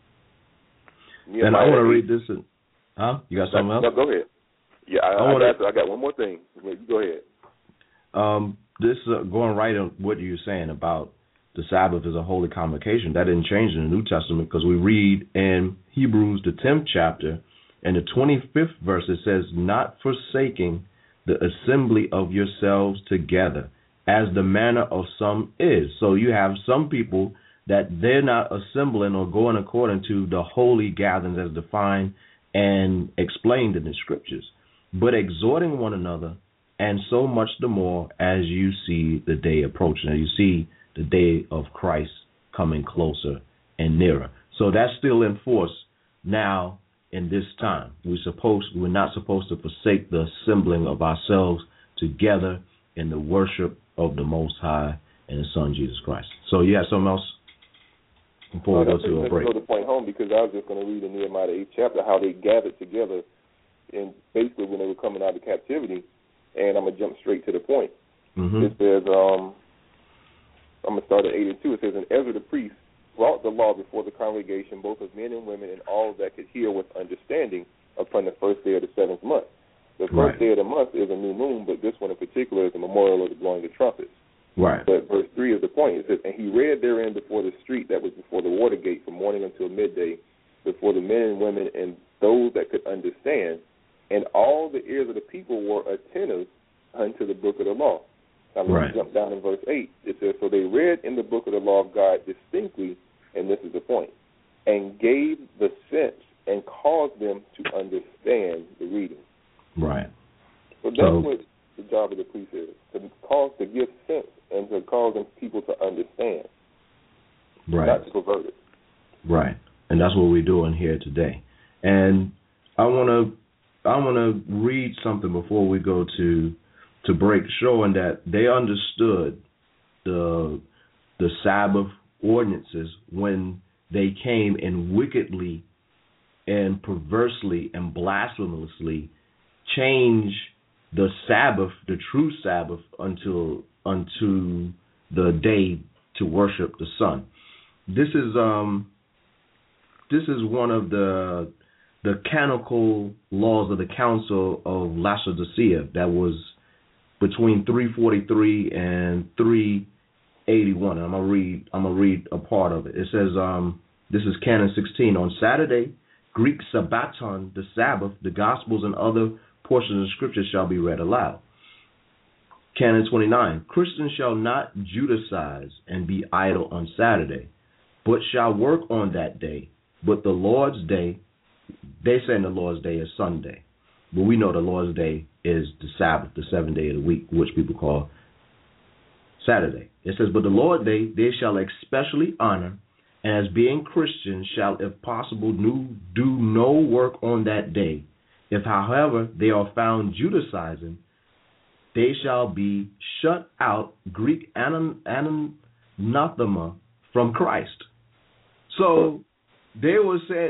And I want to read this. You got something else? No, go ahead. Yeah, I got one more thing. You go ahead. This going right on what you're saying about the Sabbath is a holy convocation. That didn't change in the New Testament, because we read in Hebrews, the 10th chapter, and the 25th verse, it says, not forsaking the assembly of yourselves together, as the manner of some is. So you have some people that they're not assembling or going according to the holy gatherings as defined and explained in the Scriptures, but exhorting one another, and so much the more as you see the day approaching, and you see the day of Christ coming closer and nearer. So that's still in force now in this time. We're not supposed to forsake the assembling of ourselves together in the worship of the Most High and His Son Jesus Christ. So you have something else before we go to a break? Go to point home, because I was just going to read in Nehemiah the 8th chapter how they gathered together, and basically when they were coming out of captivity. And I'm going to jump straight to the point. Mm-hmm. It says, I'm going to start at 8 and 2. It says, and Ezra the priest brought the law before the congregation, both of men and women, and all that could hear with understanding, upon the first day of the seventh month. The first day of the month is a new moon, but this one in particular is the memorial of the blowing of trumpets. Right. But verse 3 is the point. It says, and he read therein before the street that was before the water gate from morning until midday, before the men and women and those that could understand, and all the ears of the people were attentive unto the book of the law. Now let's jump down in verse 8. It says, so they read in the book of the law of God distinctly, and this is the point, and gave the sense and caused them to understand the reading. Right. So that's what the job of the priest is, to give sense and to cause them people to understand, not to pervert it. Right. And that's what we're doing here today. And I want to read something before we go to break, showing that they understood the Sabbath ordinances when they came and wickedly and perversely and blasphemously change the Sabbath, the true Sabbath, unto the day to worship the sun. This is one of the canonical laws of the Council of Laodicea that was between 343 and 381. And I'm gonna read a part of it. It says, this is Canon 16. On Saturday, Greek Sabbaton, the Sabbath, the Gospels, and other portions of Scripture shall be read aloud. Canon 29. Christians shall not Judaize and be idle on Saturday, but shall work on that day. But the Lord's day, they say the Lord's day is Sunday, but we know the Lord's day is the Sabbath, the seventh day of the week, which people call Saturday. It says, but the Lord's day they shall especially honor, and as being Christians shall, if possible, do no work on that day. If, however, they are found Judaizing, they shall be shut out, Greek anathema, from Christ. So there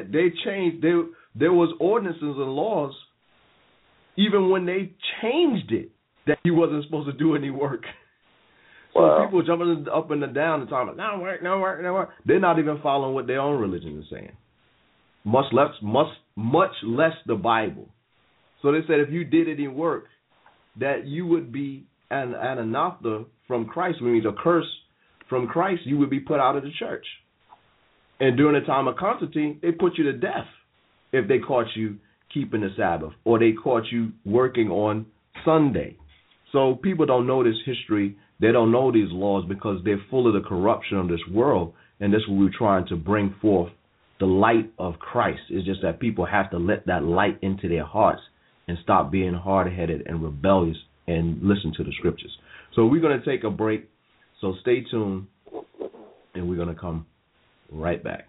was ordinances and laws even when they changed it that he wasn't supposed to do any work. So people jumping up and down and talking about no work. They're not even following what their own religion is saying. Much less the Bible. So they said if you did any work, that you would be an anathema from Christ, which means a curse from Christ, you would be put out of the church. And during the time of Constantine, they put you to death if they caught you keeping the Sabbath or they caught you working on Sunday. So people don't know this history. They don't know these laws because they're full of the corruption of this world, and that's what we're trying to bring forth, the light of Christ. It's just that people have to let that light into their hearts and stop being hard-headed and rebellious and listen to the scriptures. So we're going to take a break, so stay tuned, and we're going to come right back.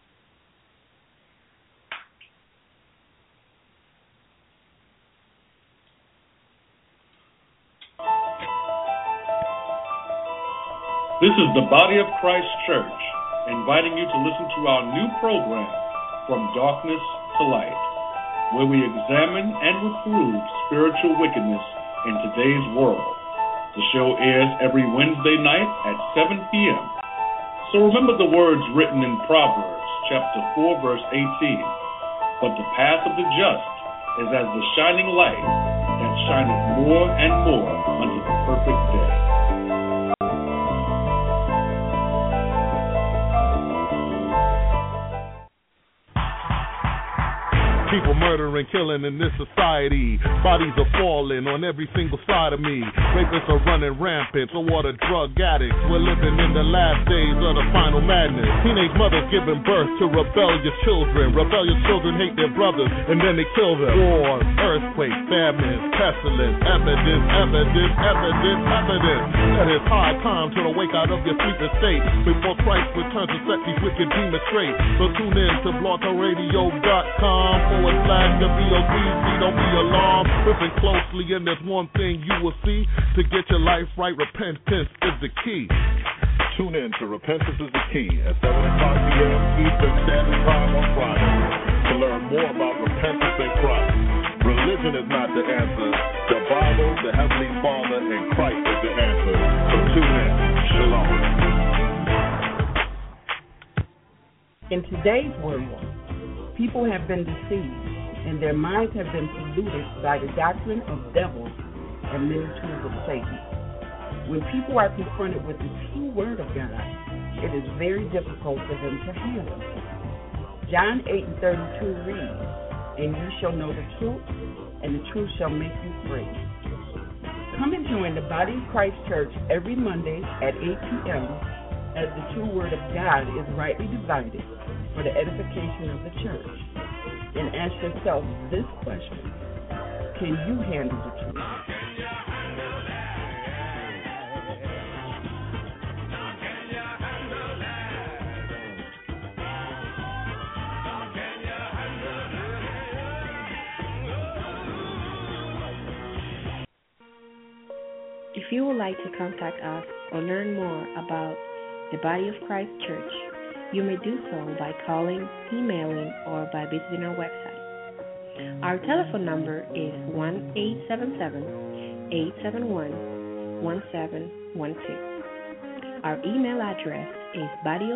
This is the Body of Christ Church, inviting you to listen to our new program, From Darkness to Light, where we examine and reprove spiritual wickedness in today's world. The show airs every Wednesday night at 7 p.m. So remember the words written in Proverbs chapter 4, verse 18. But the path of the just is as the shining light that shineth more and more unto the perfect day. People murdering, killing in this society. Bodies are falling on every single side of me. Rapists are running rampant, so what a drug addicts. We're living in the last days of the final madness. Teenage mothers giving birth to rebellious children. Rebellious children hate their brothers, and then they kill them. Wars, earthquakes, famines, pestilence, evidence. That it's high time to wake out of your sleeping state before Christ returns to set these wicked demons straight. So tune in to blogtalkradio.com/WOTC. Don't be alarmed. Listen closely, and there's one thing you will see. To get your life right, repentance is the key. Tune in to Repentance is the Key at 7 o'clock p.m. Eastern Standard Time on Friday to learn more about repentance in Christ. Religion is not the answer. The Bible, the Heavenly Father, and Christ is the answer. So tune in. Shalom. In today's world, people have been deceived, and their minds have been polluted by the doctrine of devils and many tools of Satan. When people are confronted with the true word of God, it is very difficult for them to handle. John 8:32 reads, "And you shall know the truth, and the truth shall make you free." Come and join the Body of Christ Church every Monday at 8 p.m. as the true word of God is rightly divided for the edification of the church. And ask yourself this question: can you handle the truth? If you would like to contact us or learn more about the Body of Christ Church, you may do so by calling, emailing, or by visiting our website. Our telephone number is 1-877-871-1712. Our email address is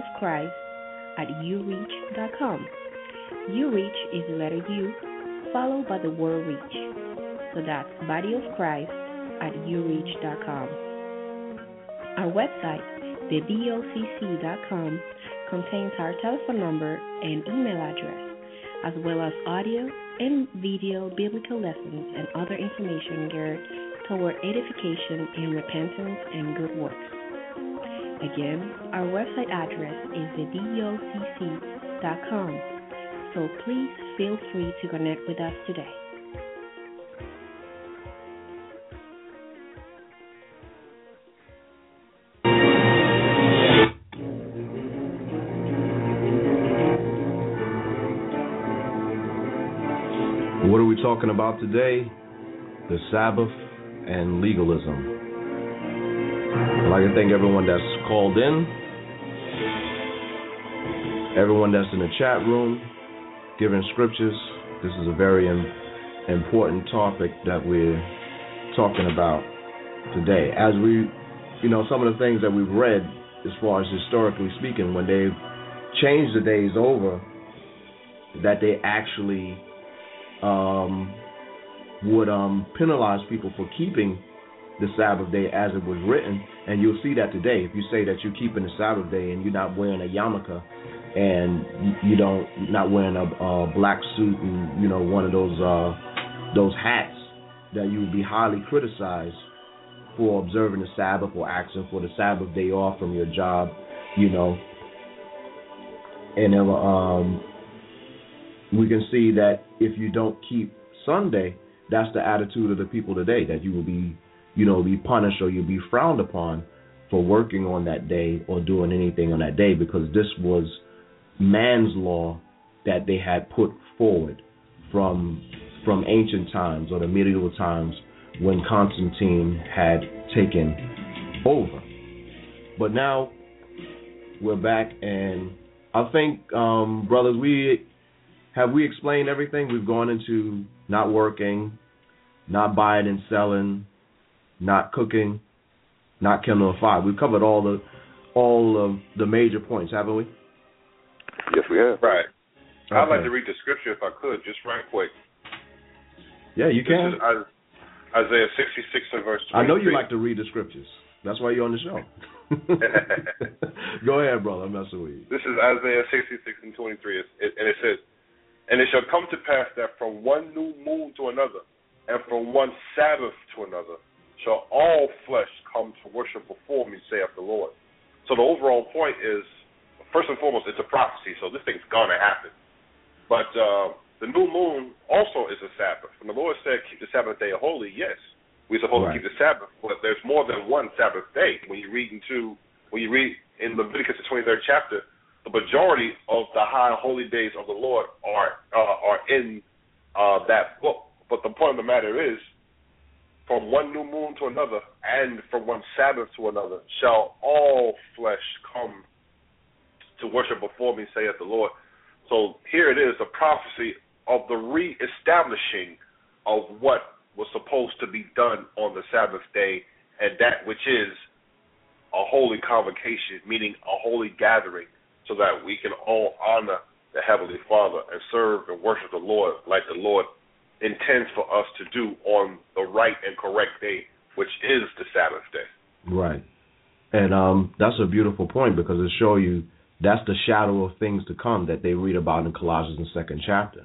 bodyofchrist@ureach.com. ureach is the letter U followed by the word reach. So that's bodyofchrist@ureach.com. Our website, thebocc.com, contains our telephone number and email address, as well as audio and video biblical lessons and other information geared toward edification in repentance and good works. Again, our website address is thebocc.com, so please feel free to connect with us today. What are we talking about today? The Sabbath and legalism. I'd like to thank everyone that's called in, everyone that's in the chat room, giving scriptures. This is a very important topic that we're talking about today. As we, some of the things that we've read, as far as historically speaking, when they've changed the days over, that they actually would penalize people for keeping the Sabbath day as it was written. And you'll see that today. If you say that you're keeping the Sabbath day and you're not wearing a yarmulke and not wearing a black suit and one of those hats, that you would be highly criticized for observing the Sabbath or asking for the Sabbath day off from your job, and we can see that if you don't keep Sunday, that's the attitude of the people today, that you will be punished or you'll be frowned upon for working on that day or doing anything on that day, because this was man's law that they had put forward from ancient times or the medieval times when Constantine had taken over. But now we're back, and I think, brothers, we explained everything. We've gone into not working, not buying and selling, not cooking, not kindling a fire. We've covered all of the major points, haven't we? Yes, we have. Right. Okay. I'd like to read the scripture if I could, just right quick. Yeah, you can. This is Isaiah 66 and verse 23. I know you like to read the scriptures. That's why you're on the show. Go ahead, brother. I'm messing with you. This is Isaiah 66 and 23, and it says, "And it shall come to pass that from one new moon to another, and from one Sabbath to another, shall all flesh come to worship before me, saith the Lord." So the overall point is, first and foremost, it's a prophecy, so this thing's going to happen. But the new moon also is a Sabbath. When the Lord said, keep the Sabbath day holy, yes, we're supposed to keep the Sabbath, but there's more than one Sabbath day. When you read in Leviticus, the 23rd chapter, the majority of the high holy days of the Lord are in that book. But the point of the matter is, from one new moon to another, and from one Sabbath to another, shall all flesh come to worship before me, saith the Lord. So here it is, a prophecy of the reestablishing of what was supposed to be done on the Sabbath day, and that which is a holy convocation, meaning a holy gathering, so that we can all honor the Heavenly Father and serve and worship the Lord like the Lord intends for us to do on the right and correct day, which is the Sabbath day. Right. And that's a beautiful point, because it shows you that's the shadow of things to come that they read about in Colossians, the 2nd chapter.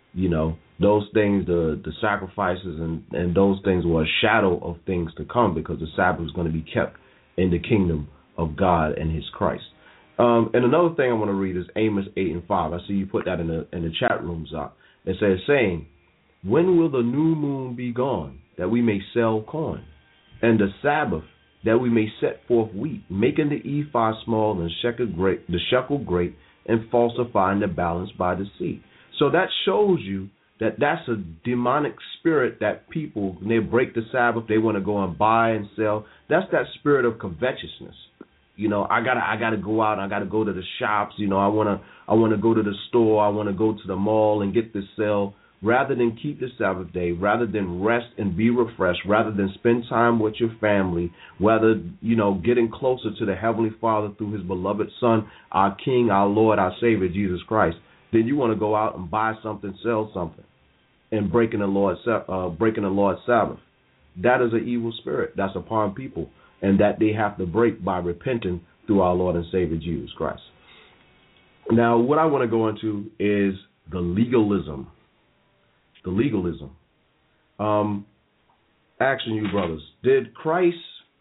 Those things, the sacrifices and those things were a shadow of things to come, because the Sabbath is going to be kept in the kingdom of God and His Christ. And another thing I want to read is Amos 8 and 5. I see you put that in the chat rooms. It says, saying, when will the new moon be gone, that we may sell corn, and the Sabbath, that we may set forth wheat, making the ephah small and the shekel great, and falsifying the balance by deceit. So that shows you that that's a demonic spirit that people, when they break the Sabbath, they want to go and buy and sell. That's that spirit of covetousness. I gotta go out. I gotta go to the shops. I wanna go to the store. I wanna go to the mall and get this sale, rather than keep the Sabbath day, rather than rest and be refreshed, rather than spend time with your family, whether getting closer to the Heavenly Father through His beloved Son, our King, our Lord, our Savior, Jesus Christ. Then you want to go out and buy something, sell something, and breaking the Lord's Sabbath. That is an evil spirit that's upon people, and that they have to break by repenting through our Lord and Savior Jesus Christ. Now, what I want to go into is the legalism. The legalism. Asking you, brothers, did Christ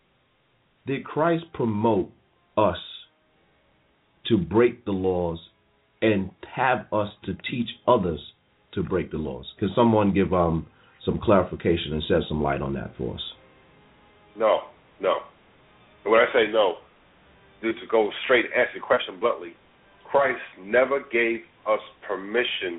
promote us to break the laws and have us to teach others to break the laws? Can someone give some clarification and shed some light on that for us? No. And when I say no, to go straight and answer the question bluntly, Christ never gave us permission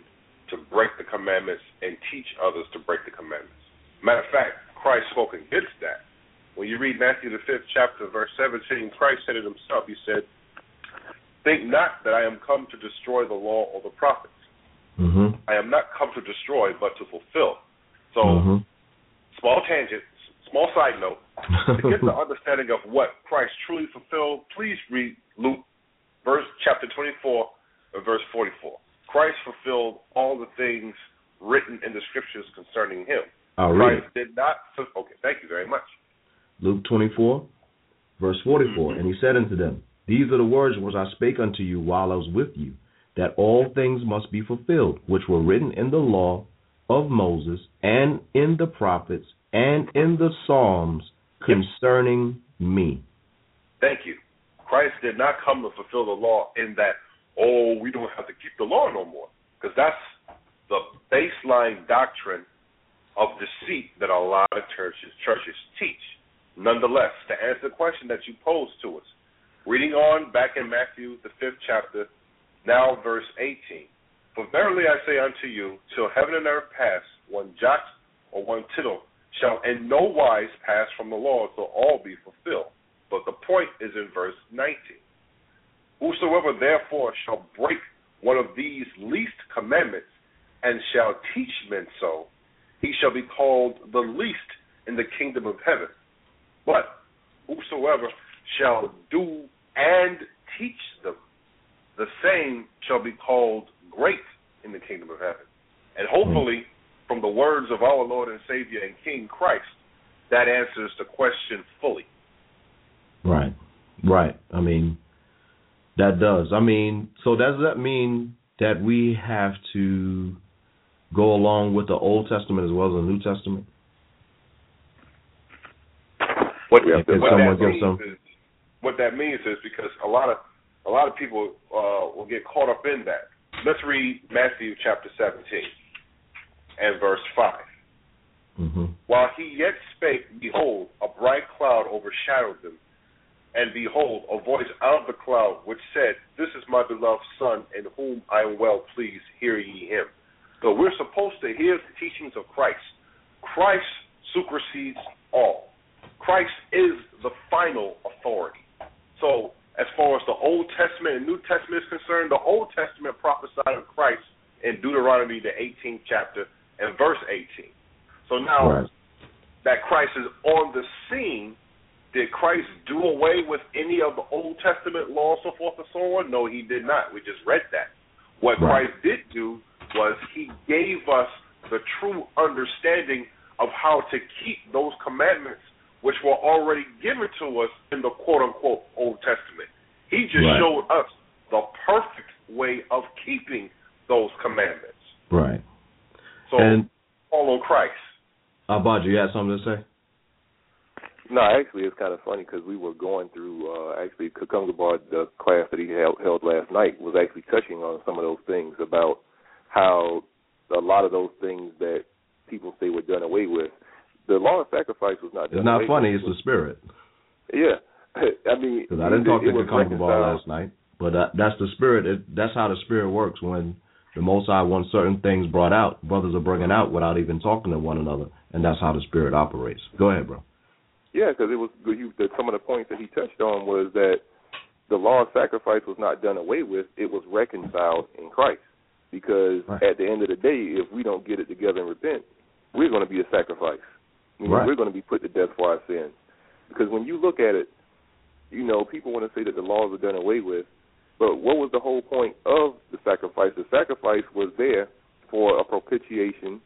to break the commandments and teach others to break the commandments. Matter of fact, Christ spoke against that. When you read Matthew the 5th chapter, verse 17, Christ said it himself. He said, "Think not that I am come to destroy the law or the prophets. I am not come to destroy, but to fulfill." So, small tangent, small side note. To get the understanding of what Christ truly fulfilled, please read Luke, chapter 24, and verse 44. Christ fulfilled all the things written in the scriptures concerning him. Christ did not. Okay, thank you very much. Luke 24, verse 44. And he said unto them, These are the words which I spake unto you while I was with you, that all things must be fulfilled, which were written in the law of Moses, and in the prophets, and in the Psalms concerning me. Thank you. Christ did not come to fulfill the law in that, we don't have to keep the law no more. Because that's the baseline doctrine of deceit that a lot of churches teach. Nonetheless, to answer the question that you posed to us, reading on back in Matthew, the 5th chapter, now verse 18. For verily I say unto you, till heaven and earth pass, one jot or one tittle shall in no wise pass from the law till all be fulfilled. But the point is in verse 19. Whosoever therefore shall break one of these least commandments and shall teach men so, he shall be called the least in the kingdom of heaven. But whosoever shall do and teach them, the same shall be called great in the kingdom of heaven. And hopefully, from the words of our Lord and Savior and King Christ, that answers the question fully. Right. I mean, that does. I mean, so does that mean that we have to go along with the Old Testament as well as the New Testament? What that means is because a lot of people will get caught up in that. Let's read Matthew chapter 17 and verse 5. While he yet spake, behold, a bright cloud overshadowed them. And behold, a voice out of the cloud which said, This is my beloved Son, in whom I am well pleased, hear ye him. So we're supposed to hear the teachings of Christ. Christ supersedes all. Christ is the final authority. So as far as the Old Testament and New Testament is concerned, the Old Testament prophesied of Christ in Deuteronomy, the 18th chapter, and verse 18. So now that Christ is on the scene, did Christ do away with any of the Old Testament laws, so forth and so on? No, he did not. We just read that. What Christ did do was he gave us the true understanding of how to keep those commandments which were already given to us in the quote-unquote Old Testament. He just showed us the perfect way of keeping those commandments. Right. So follow Christ. Abad, you had something to say? No, actually, it's kind of funny because we were going through, Kakungabad, the class that he held last night, was actually touching on some of those things about how a lot of those things that people say were done away with, the law of sacrifice was not done away with. It's not funny, it's the spirit. Yeah. I mean, because I didn't talk to Kakungabad last night, but that's the spirit. That's how the spirit works. When the Most High wants certain things brought out, brothers are bringing out without even talking to one another, and that's how the spirit operates. Go ahead, bro. Yeah, because it was some of the points that he touched on was that the law of sacrifice was not done away with; it was reconciled in Christ. Because at the end of the day, if we don't get it together and repent, we're going to be a sacrifice. We're going to be put to death for our sins. Because when you look at it, people want to say that the laws are done away with, but what was the whole point of the sacrifice? The sacrifice was there for a propitiation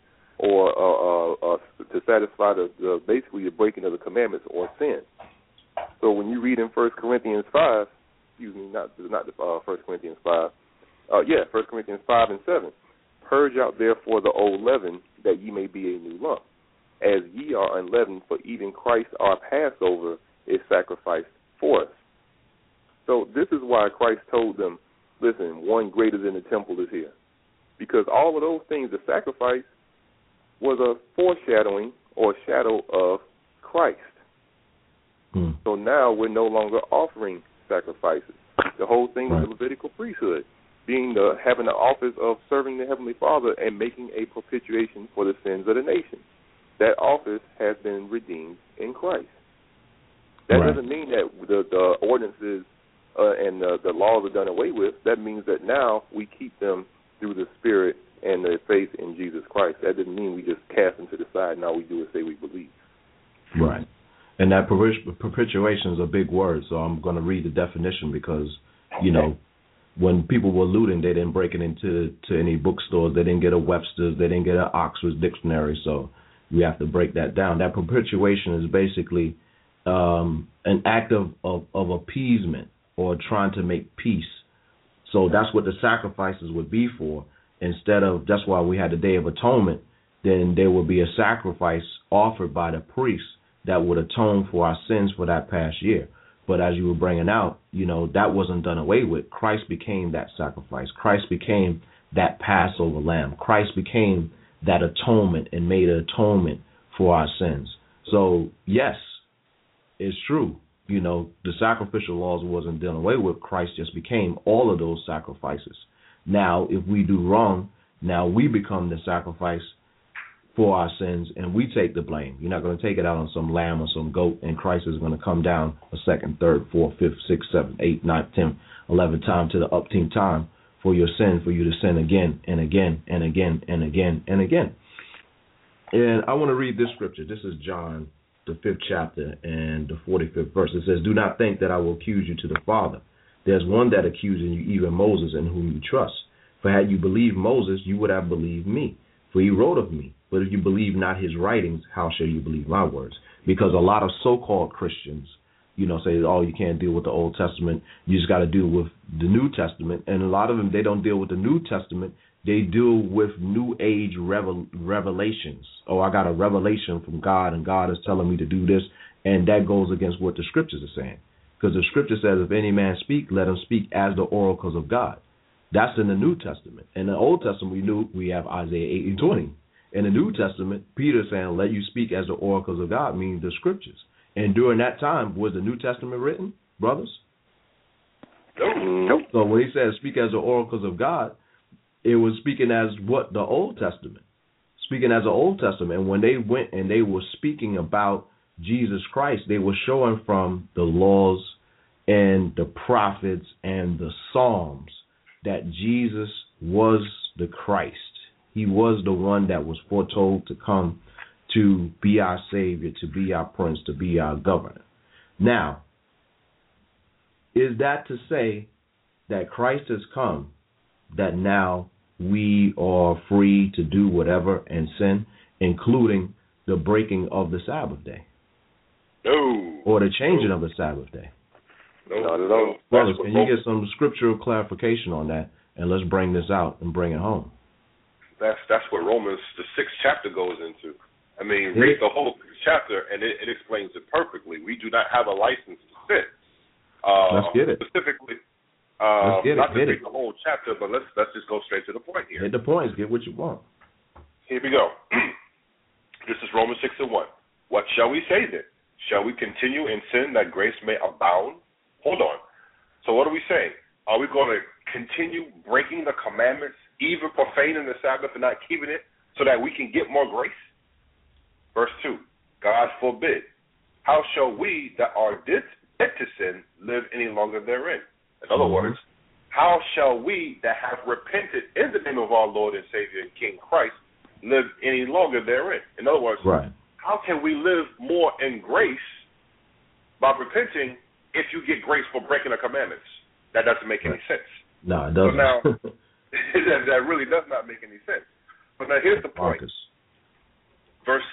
or to satisfy basically the breaking of the commandments or sin. So when you read in 1 Corinthians 5, not 1 Corinthians 5, 1 Corinthians 5 and 7, purge out therefore the old leaven, that ye may be a new lump, as ye are unleavened, for even Christ our Passover is sacrificed for us. So this is why Christ told them, listen, one greater than the temple is here. Because all of those things, the sacrifice was a foreshadowing or shadow of Christ. So now we're no longer offering sacrifices. The whole thing is the Levitical priesthood. having the office of serving the Heavenly Father and making a propitiation for the sins of the nation. That office has been redeemed in Christ. That doesn't mean that the ordinances and the laws are done away with. That means that now we keep them through the Spirit and the faith in Jesus Christ. That doesn't mean we just cast them to the side. Now we do and say we believe. Right. And that propitiation is a big word, so I'm going to read the definition because, when people were looting, they didn't break it into any bookstores. They didn't get a Webster's. They didn't get an Oxford dictionary, so we have to break that down. That propitiation is basically an act of appeasement or trying to make peace. So that's what the sacrifices would be for. That's why we had the Day of Atonement, then there would be a sacrifice offered by the priest that would atone for our sins for that past year. But as you were bringing out, that wasn't done away with. Christ became that sacrifice. Christ became that Passover lamb. Christ became that atonement and made an atonement for our sins. So, yes, it's true. The sacrificial laws wasn't done away with. Christ just became all of those sacrifices. Now, if we do wrong, now we become the sacrifice for our sins, and we take the blame. You're not going to take it out on some lamb or some goat, and Christ is going to come down a second, third, fourth, fifth, sixth, seventh, eighth, ninth, 10th, 11th time to the upteenth time for your sin, for you to sin again and again and again and again and again. And I want to read this scripture. This is John, the 5th chapter and the 45th verse. It says, "Do not think that I will accuse you to the Father. There's one that accuses you, even Moses, in whom you trust. For had you believed Moses, you would have believed me, for he wrote of me. But if you believe not his writings, how shall you believe my words?" Because a lot of so-called Christians, say, oh, you can't deal with the Old Testament. You just got to deal with the New Testament. And a lot of them, they don't deal with the New Testament. They deal with New Age revelations. Oh, I got a revelation from God, and God is telling me to do this. And that goes against what the scriptures are saying. Because the scripture says, if any man speak, let him speak as the oracles of God. That's in the New Testament. In the Old Testament, we have Isaiah 8:20. In the New Testament, Peter saying, let you speak as the oracles of God, means the scriptures. And during that time, was the New Testament written, brothers? Nope. So when he says speak as the oracles of God, it was speaking as what? The Old Testament. Speaking as the Old Testament. And when they went and they were speaking about Jesus Christ, they were showing from the laws and the prophets and the Psalms that Jesus was the Christ. He was the one that was foretold to come to be our Savior, to be our Prince, to be our Governor. Now, is that to say that Christ has come, that now we are free to do whatever and sin, including the breaking of the Sabbath day? No. Or the changing of the Sabbath day? No, not at all. Brothers, can you get some scriptural clarification on that, and let's bring this out and bring it home? That's what Romans, the 6th chapter, goes into. I mean, read the whole chapter, and it explains it perfectly. We do not have a license to sin. Let's get it. Specifically, let's get it. Not to read the whole chapter, but let's just go straight to the point here. Hit the points. Get what you want. Here we go. This is Romans 6:1. What shall we say then? Shall we continue in sin that grace may abound? Hold on. So what are we saying? Are we going to continue breaking the commandments, even profaning the Sabbath and not keeping it, so that we can get more grace? Verse 2, God forbid. How shall we that are dead to sin live any longer therein? In other words, how shall we that have repented in the name of our Lord and Savior and King Christ live any longer therein? In other words, how can we live more in grace by repenting if you get grace for breaking the commandments? That doesn't make any sense. No, it doesn't. So now, that really does not make any sense. But now here's the point. Marcus. Verse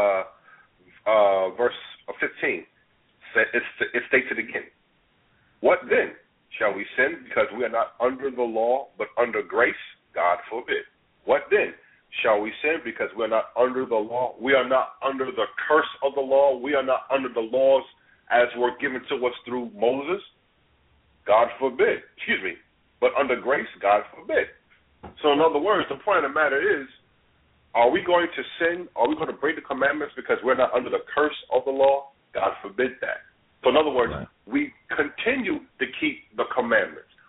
15, it states it again. What then? Shall we sin because we are not under the law but under grace? God forbid. What then? Shall we sin because we are not under the law? We are not under the curse of the law. We are not under the laws as were given to us through Moses. God forbid. Excuse me. But under grace, God forbid. So in other words, the point of the matter is, are we going to sin? Are we going to break the commandments because we're not under the curse of the law? God forbid that. So in other words, we continue to keep the commandments.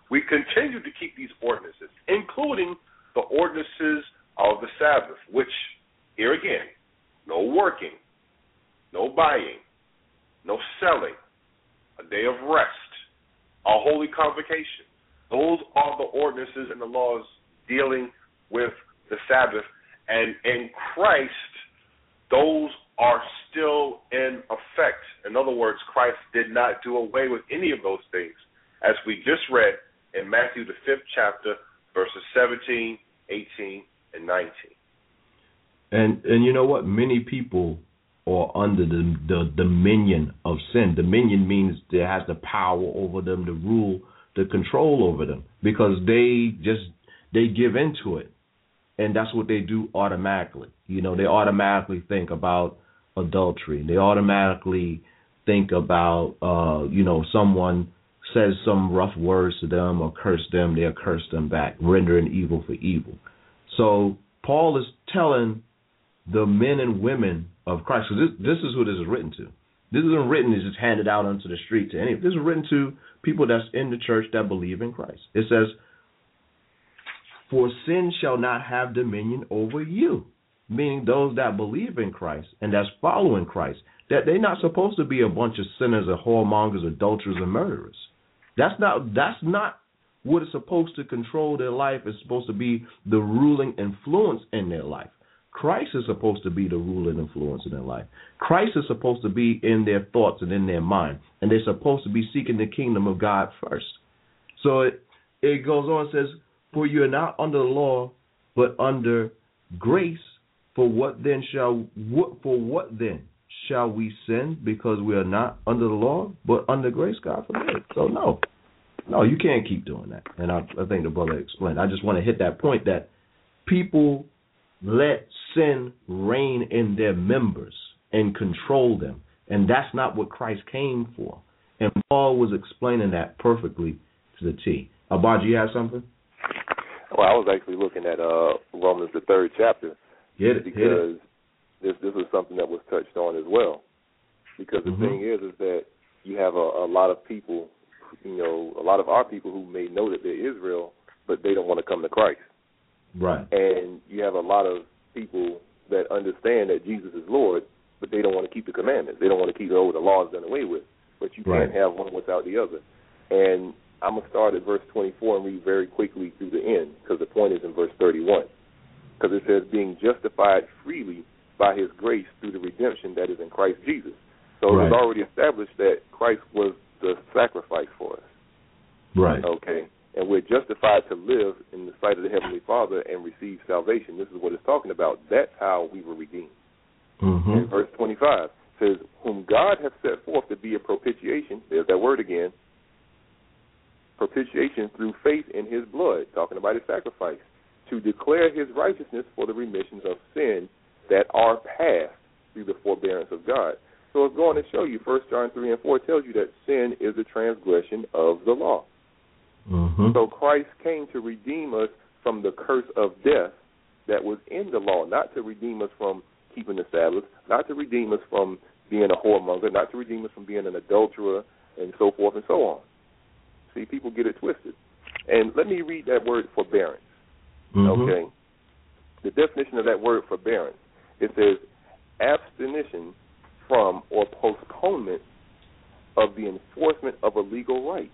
we continue to keep these ordinances, including the ordinances of the Sabbath, which, here again, no working, no buying, no selling, a day of rest, a holy convocation. Those are the ordinances and the laws dealing with the Sabbath. And in Christ, those are still in effect. In other words, Christ did not do away with any of those things, as we just read in Matthew, the 5th chapter, verses 17, 18, and 19. And you know what? Many people are under the dominion of sin. Dominion means it has the power over them, the rule, the control over them, because they give into it. And that's what they do automatically. You know, they automatically think about adultery. They automatically think about, someone says some rough words to them or curse them, they'll curse them back, rendering evil for evil. So Paul is telling the men and women of Christ, because this is who this is written to. This isn't written to just handed out onto the street to anyone. This is written to people that's in the church that believe in Christ. It says, for sin shall not have dominion over you, meaning those that believe in Christ and that's following Christ, that they're not supposed to be a bunch of sinners or whoremongers, adulterers, and murderers. That's not what is supposed to control their life. It's supposed to be the ruling influence in their life. Christ is supposed to be the ruling influence in their life. Christ is supposed to be in their thoughts and in their mind, and they're supposed to be seeking the kingdom of God first. So it goes on and says, for you are not under the law, but under grace. For what then shall we sin, because we are not under the law, but under grace? God forbid. So no, you can't keep doing that. And I think the brother explained. I just want to hit that point that people let sin reign in their members and control them, and that's not what Christ came for. And Paul was explaining that perfectly to the T. Abad, you have something? Well, I was actually looking at Romans, the 3rd chapter, because this was something that was touched on as well. Because the thing is that you have a lot of people, a lot of our people who may know that they're Israel, but they don't want to come to Christ. Right. And you have a lot of people that understand that Jesus is Lord, but they don't want to keep the commandments. They don't want to keep the laws done away with. But you can't have one without the other. And I'm going to start at verse 24 and read very quickly through the end, because the point is in verse 31. Because it says, being justified freely by his grace through the redemption that is in Christ Jesus. So it was already established that Christ was the sacrifice for us. Right. Okay. And we're justified to live in the sight of the Heavenly Father and receive salvation. This is what it's talking about. That's how we were redeemed. In verse 25 says, whom God hath set forth to be a propitiation, there's that word again, propitiation through faith in his blood, talking about his sacrifice, to declare his righteousness for the remissions of sin that are past through the forbearance of God. So it's going to show you, 1 John 3 and 4 tells you that sin is a transgression of the law. So Christ came to redeem us from the curse of death that was in the law, not to redeem us from keeping the Sabbath, not to redeem us from being a whoremonger, not to redeem us from being an adulterer, and so forth and so on. See, people get it twisted. And let me read that word forbearance. Okay? The definition of that word forbearance, it says abstinence from or postponement of the enforcement of a legal right.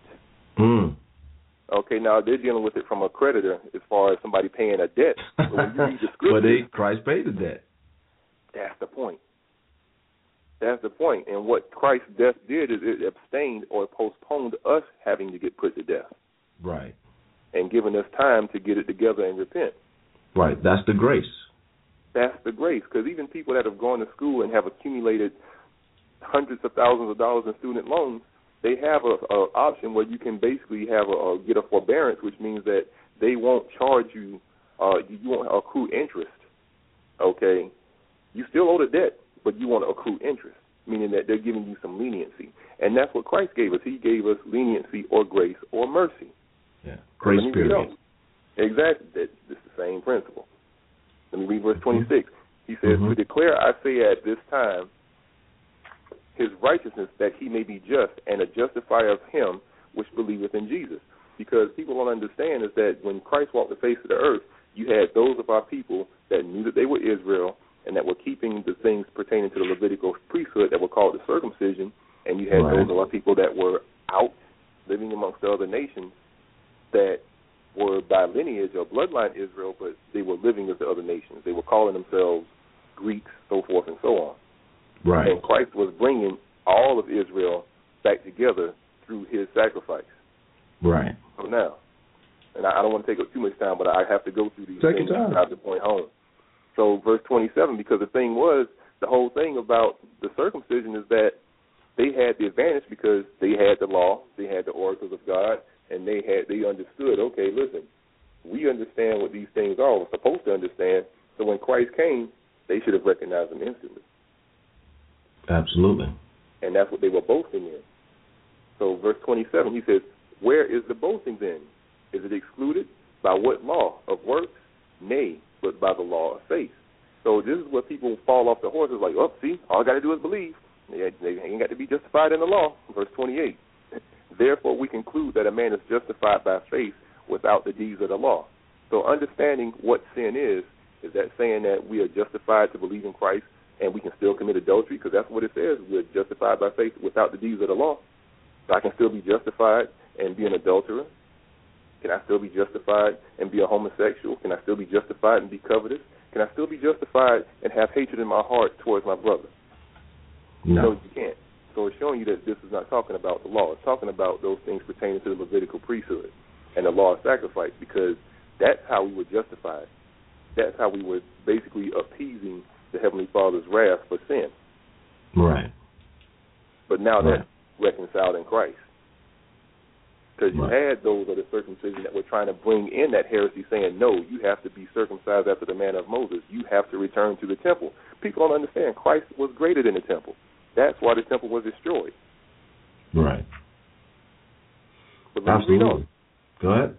Okay, now they're dealing with it from a creditor as far as somebody paying a debt. But when you read the scripture, Christ paid the debt. That's the point. That's the point. And what Christ's death did is it abstained or postponed us having to get put to death. Right. And giving us time to get it together and repent. Right. That's the grace. That's the grace. Because even people that have gone to school and have accumulated hundreds of thousands of dollars in student loans, they have an option where you can basically have get a forbearance, which means that they won't charge you, you won't accrue interest. Okay? You still owe the debt, but you want to accrue interest, meaning that they're giving you some leniency. And that's what Christ gave us. He gave us leniency or grace or mercy. Yeah, grace period. Exactly. It's the same principle. Let me read verse 26. He says, to declare, I say at this time, his righteousness, that he may be just and a justifier of him which believeth in Jesus. because people don't understand is that when Christ walked the face of the earth, you had those of our people that knew that they were Israel and that were keeping the things pertaining to the Levitical priesthood that were called the circumcision, and you had those of our people that were out living amongst the other nations that were by lineage or bloodline Israel, but they were living as the other nations. They were calling themselves Greeks, so forth and so on. Right. And Christ was bringing all of Israel back together through his sacrifice. Right. So now, and I don't want to take up too much time, but I have to go through these things to drive the point home. So verse 27, because the thing was, the whole thing about the circumcision is that they had the advantage because they had the law, they had the oracles of God, and they understood, okay, listen, we understand what these things are, we're supposed to understand, so when Christ came, they should have recognized him instantly. Absolutely. And that's what they were boasting in. So verse 27, he says, where is the boasting then? Is it excluded? By what law? Of works? Nay, but by the law of faith. So this is where people fall off the horses like, oh, see, all I got to do is believe. They ain't got to be justified in the law. Verse 28. Therefore, we conclude that a man is justified by faith without the deeds of the law. So understanding what sin is that saying that we are justified to believe in Christ and we can still commit adultery, because that's what it says. We're justified by faith without the deeds of the law. So I can still be justified and be an adulterer. Can I still be justified and be a homosexual? Can I still be justified and be covetous? Can I still be justified and have hatred in my heart towards my brother? No, you can't. So it's showing you that this is not talking about the law. It's talking about those things pertaining to the Levitical priesthood and the law of sacrifice, because that's how we were justified. That's how we were basically appeasing the Heavenly Father's wrath for sin. Right. But now that's reconciled in Christ. Because you had those of the circumcision that were trying to bring in that heresy, saying, no, you have to be circumcised after the manner of Moses. You have to return to the temple. People don't understand. Christ was greater than the temple. That's why the temple was destroyed. Right. But absolutely. Go ahead.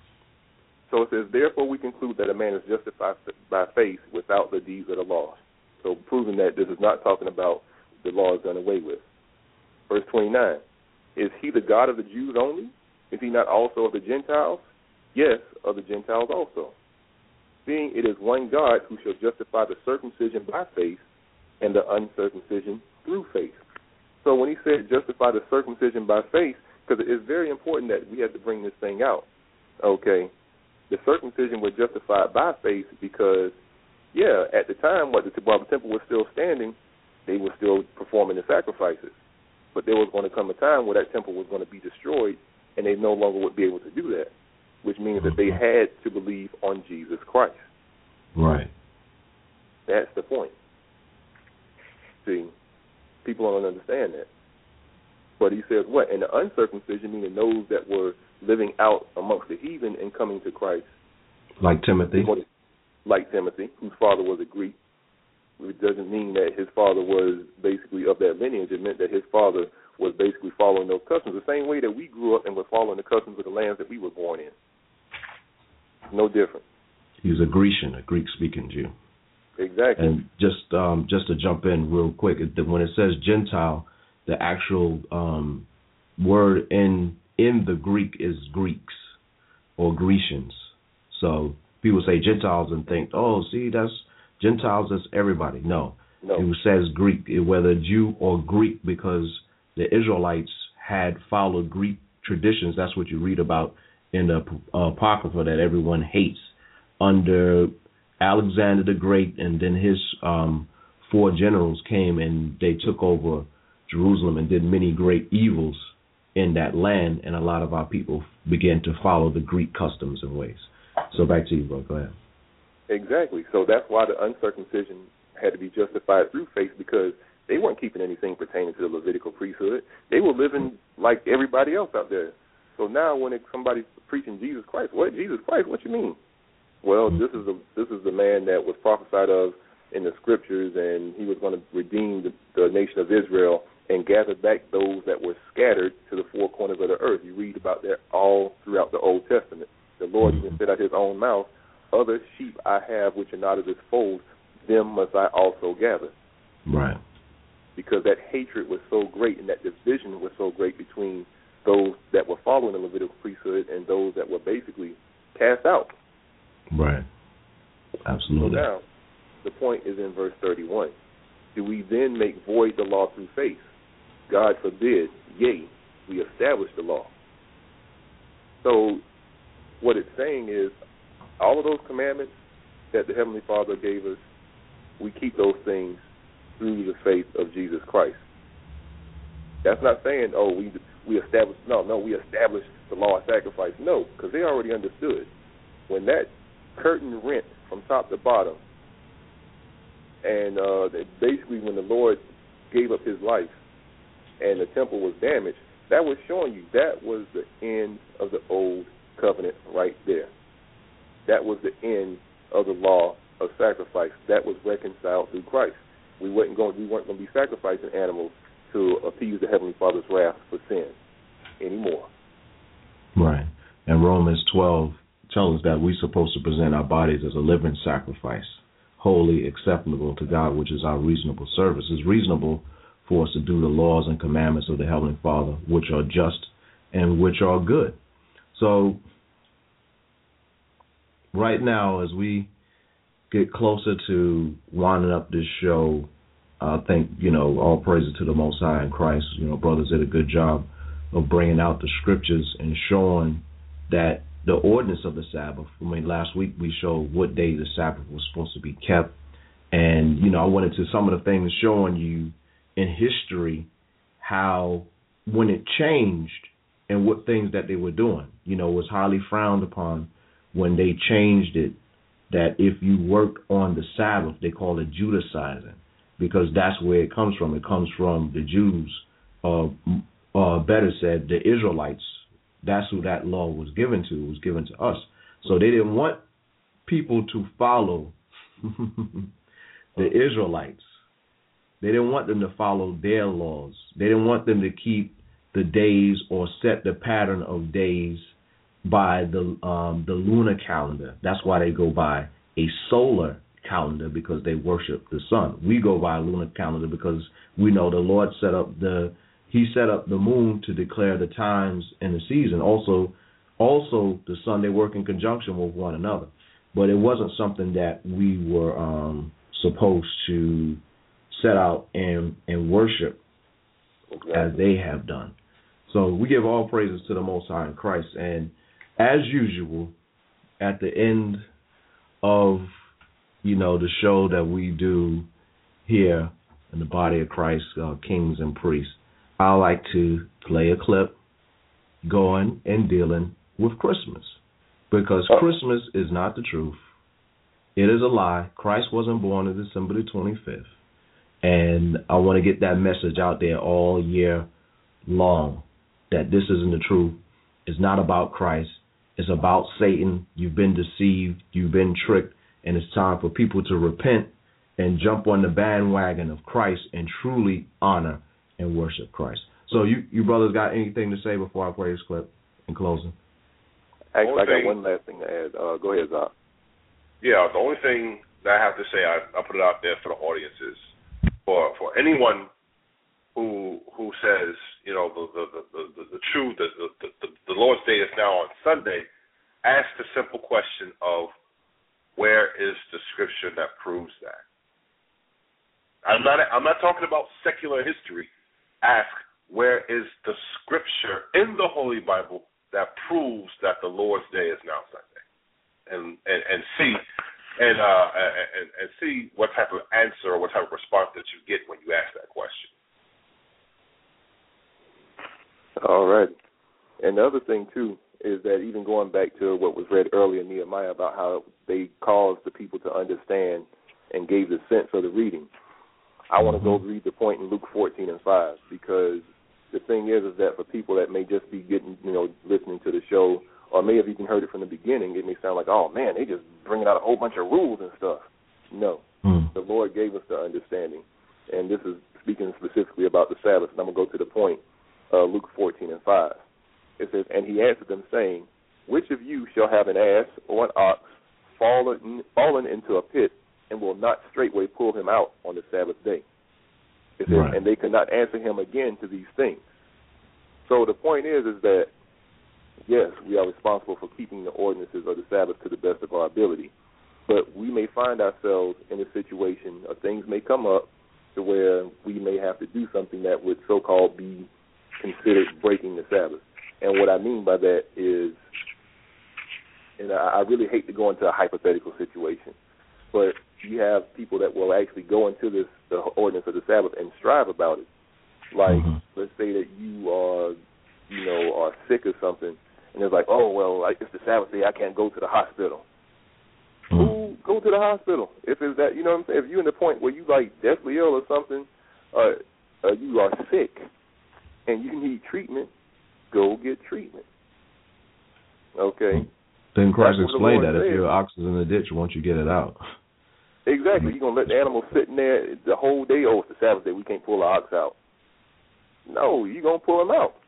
So it says, therefore we conclude that a man is justified by faith without the deeds of the law. So proving that this is not talking about the law is done away with. Verse 29, is he the God of the Jews only? Is he not also of the Gentiles? Yes, of the Gentiles also. Seeing it is one God who shall justify the circumcision by faith and the uncircumcision through faith. So when he said justify the circumcision by faith, because it's very important that we have to bring this thing out, okay, the circumcision was justified by faith because, at the time while the temple was still standing, they were still performing the sacrifices. But there was going to come a time where that temple was going to be destroyed, and they no longer would be able to do that, which means that they had to believe on Jesus Christ. Right. That's the point. See, people don't understand that. But he says what? And the uncircumcision, meaning those that were living out amongst the heathen and coming to Christ. Like Timothy. Like Timothy, whose father was a Greek. It doesn't mean that his father was basically of that lineage. It meant that his father was basically following those customs, the same way that we grew up and were following the customs of the lands that we were born in. No different. He was a Grecian, a Greek-speaking Jew. Exactly. And just to jump in real quick, when it says Gentile, the actual word in the Greek is Greeks or Grecians. So people say Gentiles and think, oh, see, that's Gentiles, that's everybody. No. It says Greek, whether Jew or Greek, because the Israelites had followed Greek traditions. That's what you read about in the Apocrypha that everyone hates. Under Alexander the Great, and then his 4 generals came and they took over Jerusalem and did many great evils in that land, and a lot of our people began to follow the Greek customs and ways. So back to you, bro. Go ahead. Exactly. So that's why the uncircumcision had to be justified through faith, because they weren't keeping anything pertaining to the Levitical priesthood. They were living like everybody else out there. So now when somebody's preaching Jesus Christ, what Jesus Christ? What you mean? Well, this is the man that was prophesied of in the scriptures, and he was going to redeem the nation of Israel and gather back those that were scattered to the 4 corners of the earth. You read about that all throughout the Old Testament. The Lord even said out his own mouth, other sheep I have which are not of this fold, them must I also gather. Right. Because that hatred was so great and that division was so great between those that were following the Levitical priesthood and those that were basically cast out. Right. Absolutely. So now, the point is in verse 31. Do we then make void the law through faith? God forbid. Yea, we establish the law. So what it's saying is all of those commandments that the Heavenly Father gave us, we keep those things through the faith of Jesus Christ. That's not saying, we established, we established the law of sacrifice. No, because they already understood. When that curtain rent from top to bottom, and basically when the Lord gave up his life and the temple was damaged, that was showing you that was the end of the old covenant right there. That was the end of the law of sacrifice. That was reconciled through Christ. We weren't going to be sacrificing animals to appease the Heavenly Father's wrath for sin anymore. Right. And Romans 12 tells us that we're supposed to present our bodies as a living sacrifice, holy, acceptable to God, which is our reasonable service. It's reasonable for us to do the laws and commandments of the Heavenly Father, which are just and which are good. So right now, as we get closer to winding up this show, I think, all praises to the Most High in Christ. Brothers did a good job of bringing out the scriptures and showing that the ordinance of the Sabbath. Last week we showed what day the Sabbath was supposed to be kept. And, I went into some of the things showing you in history how when it changed and what things that they were doing, it was highly frowned upon when they changed it, that if you worked on the Sabbath, they call it Judaizing, because that's where it comes from. It comes from the Jews, better said, the Israelites. That's who that law was given to. It was given to us. So they didn't want people to follow the Israelites. They didn't want them to follow their laws. They didn't want them to keep the days or set the pattern of days by the lunar calendar. That's why they go by a solar calendar, because they worship the sun. We go by a lunar calendar because we know the Lord set up the moon to declare the times and the season. Also the sun, they work in conjunction with one another. But it wasn't something that we were supposed to set out and worship as they have done. So we give all praises to the Most High in Christ. And as usual, at the end of, the show that we do here in the body of Christ, Kings and Priests, I like to play a clip going and dealing with Christmas, because Christmas is not the truth. It is a lie. Christ wasn't born on December the 25th. And I want to get that message out there all year long, that this isn't the truth. It's not about Christ. It's about Satan. You've been deceived. You've been tricked. And it's time for people to repent and jump on the bandwagon of Christ and truly honor and worship Christ. So you brothers got anything to say before I play this clip in closing? Actually, I got one last thing to add. Go ahead, Zach. Yeah, the only thing that I have to say, I put it out there for the audience, is for anyone who says, the truth, the Lord's Day is now on Sunday, ask the simple question of, where is the scripture that proves that? I'm not talking about secular history. Ask, where is the scripture in the Holy Bible that proves that the Lord's Day is now Sunday? And see what type of answer or what type of response that you get when you ask that question. All right. And the other thing, too, is that even going back to what was read earlier in Nehemiah about how they caused the people to understand and gave the sense of the reading, I want to go read the point in Luke 14:5, because the thing is that for people that may just be listening to the show, or may have even heard it from the beginning, it may sound like, oh, man, they just bringing out a whole bunch of rules and stuff. No. The Lord gave us the understanding. And this is speaking specifically about the Sabbath. And I'm going to go to the point, Luke 14:5. It says, and he answered them, saying, which of you shall have an ass or an ox fallen into a pit, and will not straightway pull him out on the Sabbath day? It says, and they could not answer him again to these things. So the point is that, yes, we are responsible for keeping the ordinances of the Sabbath to the best of our ability. But we may find ourselves in a situation, or things may come up to where we may have to do something that would so-called be considered breaking the Sabbath. And what I mean by that is, and I really hate to go into a hypothetical situation, but you have people that will actually go into the ordinance of the Sabbath and strive about it. Like, let's say that you are sick or something, and it's like, oh, well, it's the Sabbath day, I can't go to the hospital. Who go to the hospital? If it's that, you know what I'm saying? If you're in the point where you like deathly ill or something, you are sick and you need treatment, go get treatment. Okay. Then Christ explained that if your ox is in the ditch, once you get it out. Exactly. You're gonna let the animal sit in there the whole day. Oh, it's the Sabbath day, we can't pull the ox out. No, you're gonna pull him out.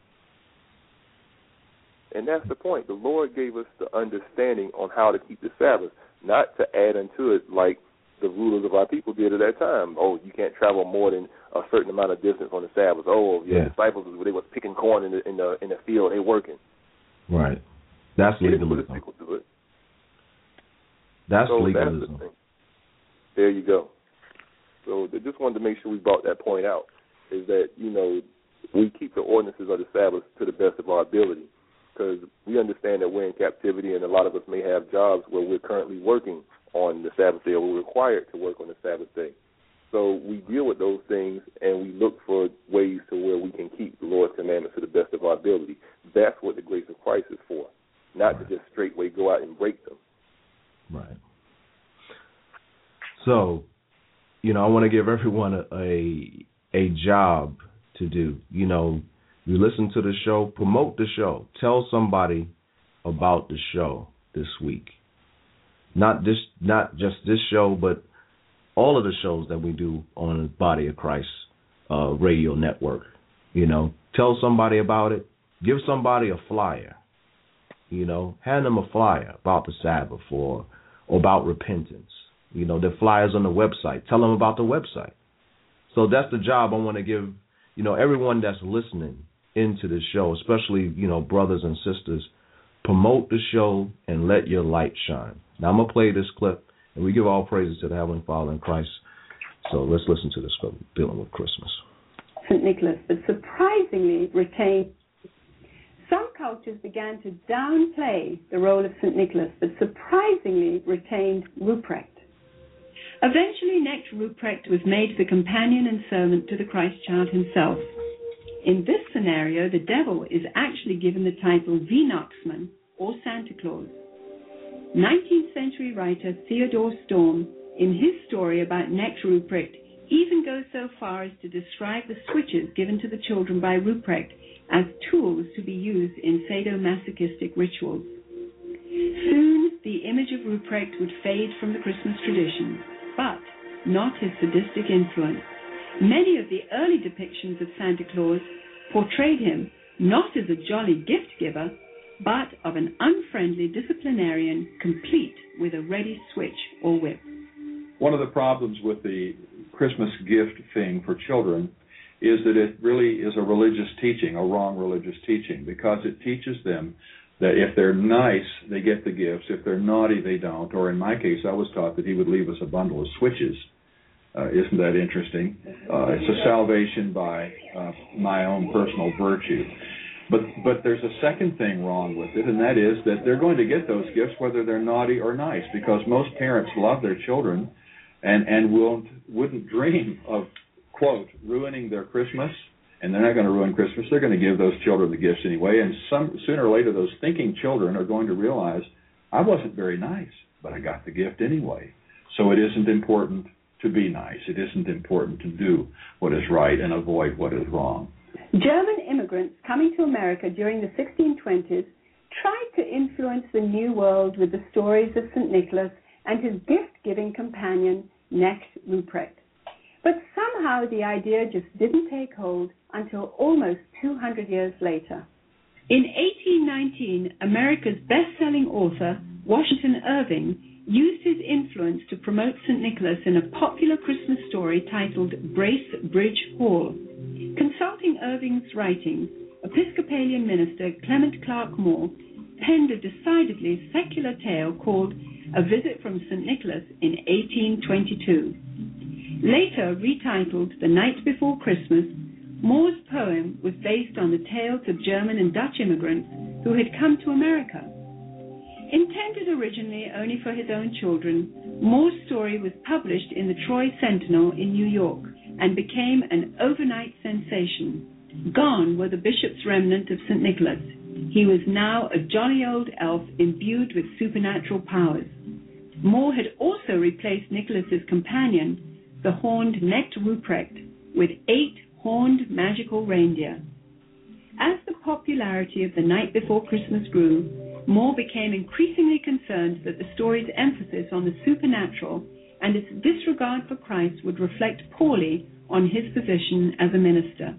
And that's the point. The Lord gave us the understanding on how to keep the Sabbath, not to add unto it like the rulers of our people did at that time. Oh, you can't travel more than a certain amount of distance on the Sabbath. Oh, your disciples, they were picking corn in the field, they working. Right. That's legalism. That's legalism. That's the thing. There you go. So I just wanted to make sure we brought that point out, is that, we keep the ordinances of the Sabbath to the best of our ability, because we understand that we're in captivity and a lot of us may have jobs where we're currently working on the Sabbath day or we're required to work on the Sabbath day. So we deal with those things and we look for ways to where we can keep the Lord's commandments to the best of our ability. That's what the grace of Christ is for, not to just straightway go out and break them. Right. So, I want to give everyone a job to do. You listen to the show, promote the show. Tell somebody about the show this week. Not just this show, but all of the shows that we do on the Body of Christ radio network. Tell somebody about it. Give somebody a flyer. Hand them a flyer about the Sabbath or about repentance. The flyers on the website. Tell them about the website. So that's the job I want to give, everyone that's listening into the show, especially, brothers and sisters. Promote the show and let your light shine. Now, I'm going to play this clip, and we give all praises to the Heavenly Father in Christ. So let's listen to this clip dealing with Christmas. St. Nicholas, but surprisingly retained. Some cultures began to downplay the role of St. Nicholas, but surprisingly retained Ruprecht. Eventually, Knecht Ruprecht was made the companion and servant to the Christ child himself. In this scenario, the devil is actually given the title Weihnachtsmann, or Santa Claus. 19th century writer Theodor Storm, in his story about Knecht Ruprecht, even goes so far as to describe the switches given to the children by Ruprecht as tools to be used in sadomasochistic rituals. Soon, the image of Ruprecht would fade from the Christmas tradition, but not his sadistic influence. Many of the early depictions of Santa Claus portrayed him not as a jolly gift giver, but of an unfriendly disciplinarian complete with a ready switch or whip. One of the problems with the Christmas gift thing for children is that it really is a religious teaching, a wrong religious teaching, because it teaches them that if they're nice, they get the gifts. If they're naughty, they don't. Or in my case, I was taught that he would leave us a bundle of switches. Isn't that interesting? It's a salvation by my own personal virtue. But there's a second thing wrong with it, and that is that they're going to get those gifts whether they're naughty or nice, because most parents love their children and wouldn't dream of, quote, ruining their Christmas. And they're not going to ruin Christmas. They're going to give those children the gifts anyway. And sooner or later, those thinking children are going to realize, I wasn't very nice, but I got the gift anyway. So it isn't important to be nice. It isn't important to do what is right and avoid what is wrong. German immigrants coming to America during the 1620s tried to influence the New World with the stories of St. Nicholas and his gift-giving companion, Knecht Ruprecht. But somehow the idea just didn't take hold until almost 200 years later. In 1819, America's best-selling author, Washington Irving, used his influence to promote St. Nicholas in a popular Christmas story titled Bracebridge Hall. Consulting Irving's writings, a Episcopalian minister Clement Clark Moore penned a decidedly secular tale called A Visit from St. Nicholas in 1822. Later retitled The Night Before Christmas, Moore's poem was based on the tales of German and Dutch immigrants who had come to America. Intended originally only for his own children, Moore's story was published in the Troy Sentinel in New York and became an overnight sensation. Gone were the bishop's remnant of St. Nicholas. He was now a jolly old elf imbued with supernatural powers. Moore had also replaced Nicholas's companion, the horned-necked Ruprecht, with 8 horned magical reindeer. As the popularity of The Night Before Christmas grew, Moore became increasingly concerned that the story's emphasis on the supernatural and its disregard for Christ would reflect poorly on his position as a minister.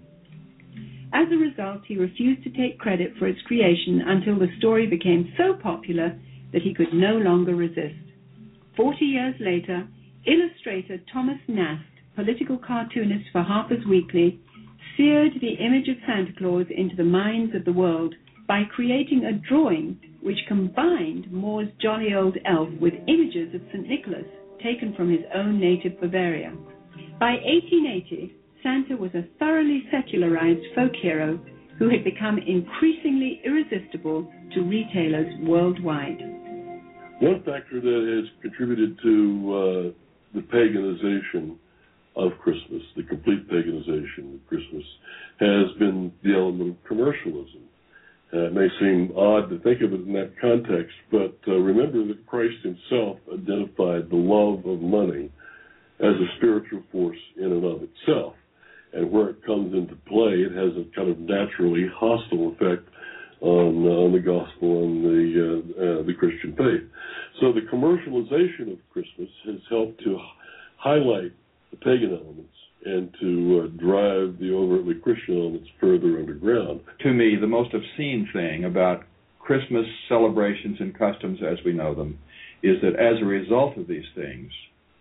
As a result, he refused to take credit for its creation until the story became so popular that he could no longer resist. 40 years later, illustrator Thomas Nast, political cartoonist for Harper's Weekly, seared the image of Santa Claus into the minds of the world by creating a drawing which combined Moore's jolly old elf with images of St. Nicholas taken from his own native Bavaria. By 1880, Santa was a thoroughly secularized folk hero who had become increasingly irresistible to retailers worldwide. One factor that has contributed to the paganization of Christmas, the complete paganization of Christmas, has been the element of commercialism. It may seem odd to think of it in that context, but remember that Christ himself identified the love of money as a spiritual force in and of itself. And where it comes into play, it has a kind of naturally hostile effect on the gospel and the Christian faith. So the commercialization of Christmas has helped to highlight the pagan elements and to drive the overtly Christian elements further underground. To me, the most obscene thing about Christmas celebrations and customs as we know them is that as a result of these things,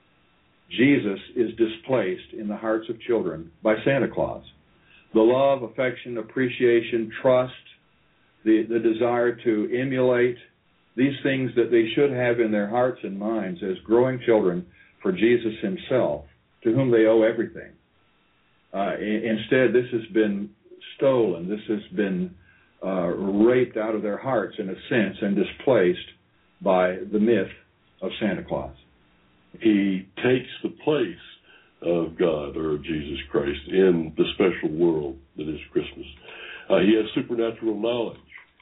Jesus is displaced in the hearts of children by Santa Claus. The love, affection, appreciation, trust, the desire to emulate, these things that they should have in their hearts and minds as growing children for Jesus himself, to whom they owe everything. Instead, this has been stolen. This has been raped out of their hearts, in a sense, and displaced by the myth of Santa Claus. He takes the place of God or of Jesus Christ in the special world that is Christmas. He has supernatural knowledge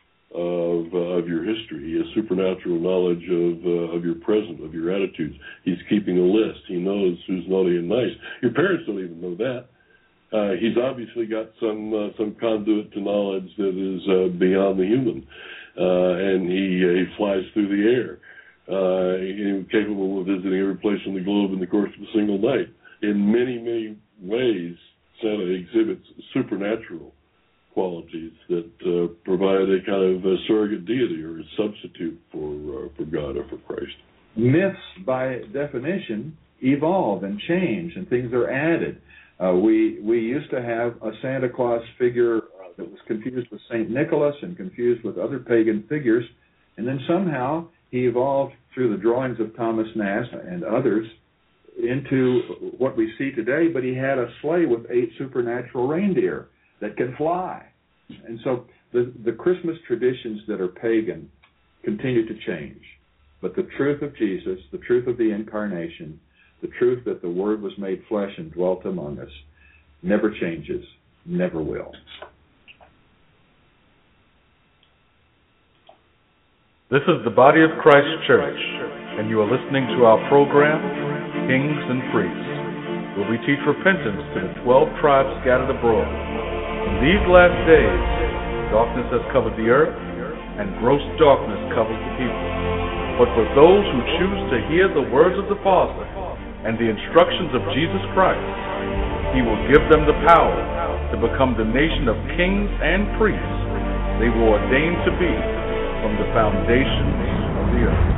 of your history. He has supernatural knowledge of your present, of your attitudes. He's keeping a list. He knows who's naughty and nice. Your parents don't even know that. He's obviously got some conduit to knowledge that is beyond the human, and he flies through the air. Capable of visiting every place on the globe in the course of a single night. In many, many ways, Santa exhibits supernatural qualities that provide a kind of a surrogate deity or a substitute for God or for Christ. Myths, by definition, evolve and change, and things are added. We used to have a Santa Claus figure that was confused with St. Nicholas and confused with other pagan figures, and then somehow he evolved through the drawings of Thomas Nast and others into what we see today, but he had a sleigh with 8 supernatural reindeer that can fly. And so the Christmas traditions that are pagan continue to change. But the truth of Jesus, the truth of the incarnation, the truth that the Word was made flesh and dwelt among us, never changes, never will. This is the Body of Christ Church, and you are listening to our program, Kings and Priests, where we teach repentance to the 12 tribes scattered abroad. In these last days, darkness has covered the earth, and gross darkness covers the people. But for those who choose to hear the words of the Father and the instructions of Jesus Christ, He will give them the power to become the nation of kings and priests they were ordained to be from the foundations of the earth.